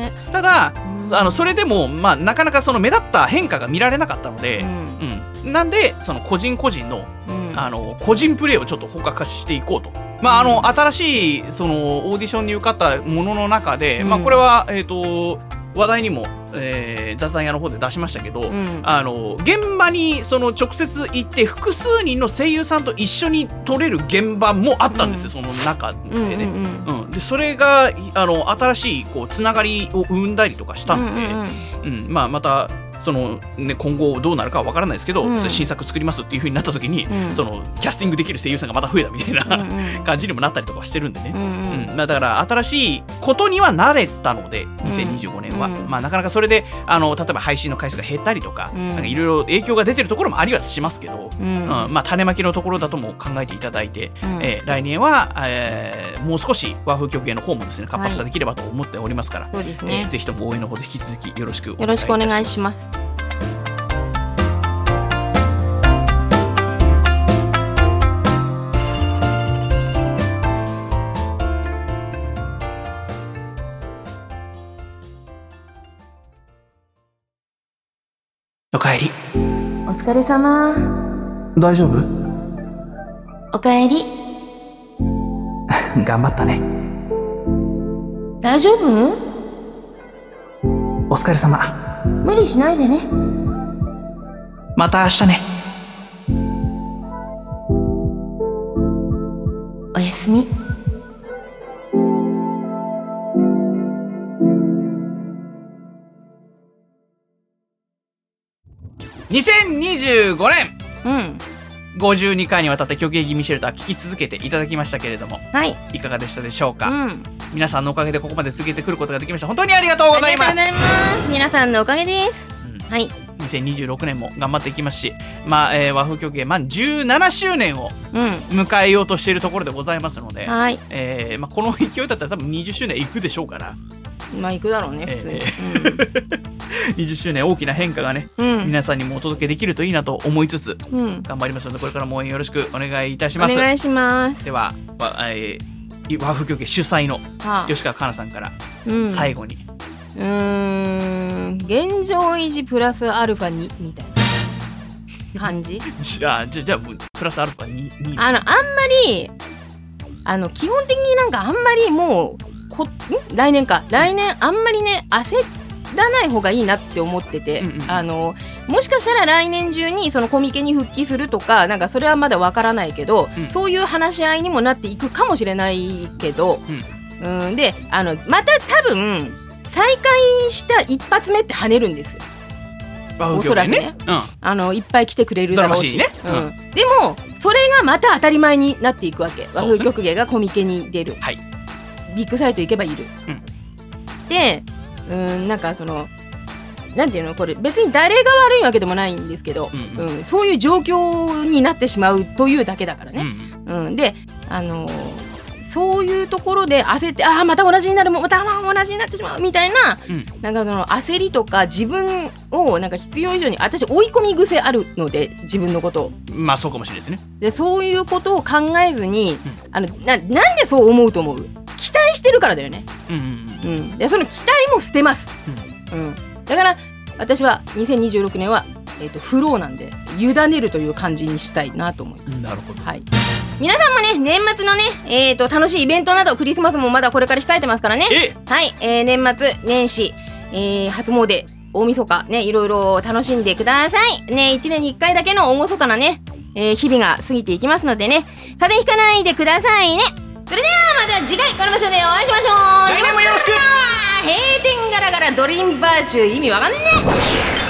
[SPEAKER 2] ただ、うん、あのそれでも、まあ、なかなかその目立った変化が見られなかったので、うんうん、なんでその個人個人の、うん、あの個人プレーをちょっと本格化していこうと。まあ、あの新しいそのオーディションに受かったものの中で、うん、まあ、これは、えーと話題にも、えー、雑談屋の方で出しましたけど、うん、あの現場にその直接行って複数人の声優さんと一緒に撮れる現場もあったんですよ、うん、その中でね、うんうんうん、でそれがあの新しいこうつながりを生んだりとかしたので、うんうんうんうん、まあ、またその、ね、今後どうなるかは分からないですけど、うん、新作作りますっていう風になった時に、うん、そのキャスティングできる声優さんがまた増えたみたいな、うんうん、感じにもなったりとかしてるんでね、うんうんうん、だから新しいことには慣れたのでにせんにじゅうごねんは、うんまあ、なかなかそれであの例えば配信の回数が減ったりとかいろいろ影響が出てるところもありはしますけど、うんうんまあ、種まきのところだとも考えていただいて、うんえー、来年は、えー、もう少し和風曲芸の方もですね活発化できればと思っておりますから、はいそうですねえー、ぜひとも応援の方で引き続きよろしくお願いいたします。よろしくお願いします。 おかえり。
[SPEAKER 1] お疲れ様。
[SPEAKER 2] 大丈夫？
[SPEAKER 1] おかえり。
[SPEAKER 2] 頑張ったね。
[SPEAKER 1] 大丈夫？
[SPEAKER 2] お疲れ様。
[SPEAKER 1] 無理しないでね。
[SPEAKER 2] また明日ね。
[SPEAKER 1] おやすみ。
[SPEAKER 2] にせんにじゅうごねん、
[SPEAKER 1] うん、
[SPEAKER 2] ごじゅうにかいにわたって曲芸気味シェルター聞き続けていただきましたけれども、
[SPEAKER 1] はい、
[SPEAKER 2] いかがでしたでしょうか、
[SPEAKER 1] うん、
[SPEAKER 2] 皆さんのおかげでここまで続けてくることができました。本当にありがとうございます。
[SPEAKER 1] ありがとうございます。皆さんのおかげです、うん、はい。
[SPEAKER 2] にせんにじゅうろくねんも頑張っていきますし、まあえー、和風曲芸満じゅうななしゅうねんを迎えようとしているところでございますので、
[SPEAKER 1] うんはい
[SPEAKER 2] えーまあ、この勢いだったら多分にじゅっしゅうねんいくでしょうから、
[SPEAKER 1] まあ行くだろうね普通に、え
[SPEAKER 2] ーうん、にじゅっしゅうねん大きな変化がね、うん、皆さんにもお届けできるといいなと思いつつ、うん、頑張りますのでこれからも応援よろしくお願いいたします。
[SPEAKER 1] お願いします。
[SPEAKER 2] では、えー、和風曲芸主催の吉川かなさんから最後に、はあ
[SPEAKER 1] うーん現状維持プラスアルファにみたいな感じ
[SPEAKER 2] じゃあじゃあじゃあプラスアルファに
[SPEAKER 1] あのあんまりあの基本的になんかあんまりもうこん来年か来年あんまりね焦らない方がいいなって思ってて、うんうん、あのもしかしたら来年中にそのコミケに復帰するとかなんかそれはまだわからないけど、うん、そういう話し合いにもなっていくかもしれないけど、うん、うんであのまた多分再開した一発目って跳ねるんですよ。おそらくね、うん、あのいっぱい来てくれるだろうし、ねうんうん、でもそれがまた当たり前になっていくわけ。和風曲芸がコミケに出る、はい、ビッグサイト行けばいる、うん、でうんなんかそのなんていうのこれ別に誰が悪いわけでもないんですけど、うんうんうん、そういう状況になってしまうというだけだからね、うんうん、であのーそういうところで焦ってああまた同じになるまた同じになってしまうみたいな、うん、なんかその焦りとか自分をなんか必要以上に私追い込み癖あるので自分のことを
[SPEAKER 2] まあそうかもしれないですね。
[SPEAKER 1] でそういうことを考えずに、うん、あの な, なんでそう思うと思う期待してるからだよね、うんうんうんうん、でその期待も捨てます、うんうん、だから私はにせんにじゅうろくねんは、えーと、フローなんで委ねるという感じにしたいなと思います。
[SPEAKER 2] なるほど、
[SPEAKER 1] はい。皆さんもね年末のね、えー、と楽しいイベントなどクリスマスもまだこれから控えてますからね。はい、えー、年末年始、えー、初詣大晦日ねいろいろ楽しんでくださいね。いちねんにいっかいだけの大晦日なね、えー、日々が過ぎていきますのでね風邪ひかないでくださいね。それではまた次回この場所でお会いしましょう。
[SPEAKER 2] 来年もよろしく。
[SPEAKER 1] 閉店ガラガラドリンバーチュー意味わかんねえ。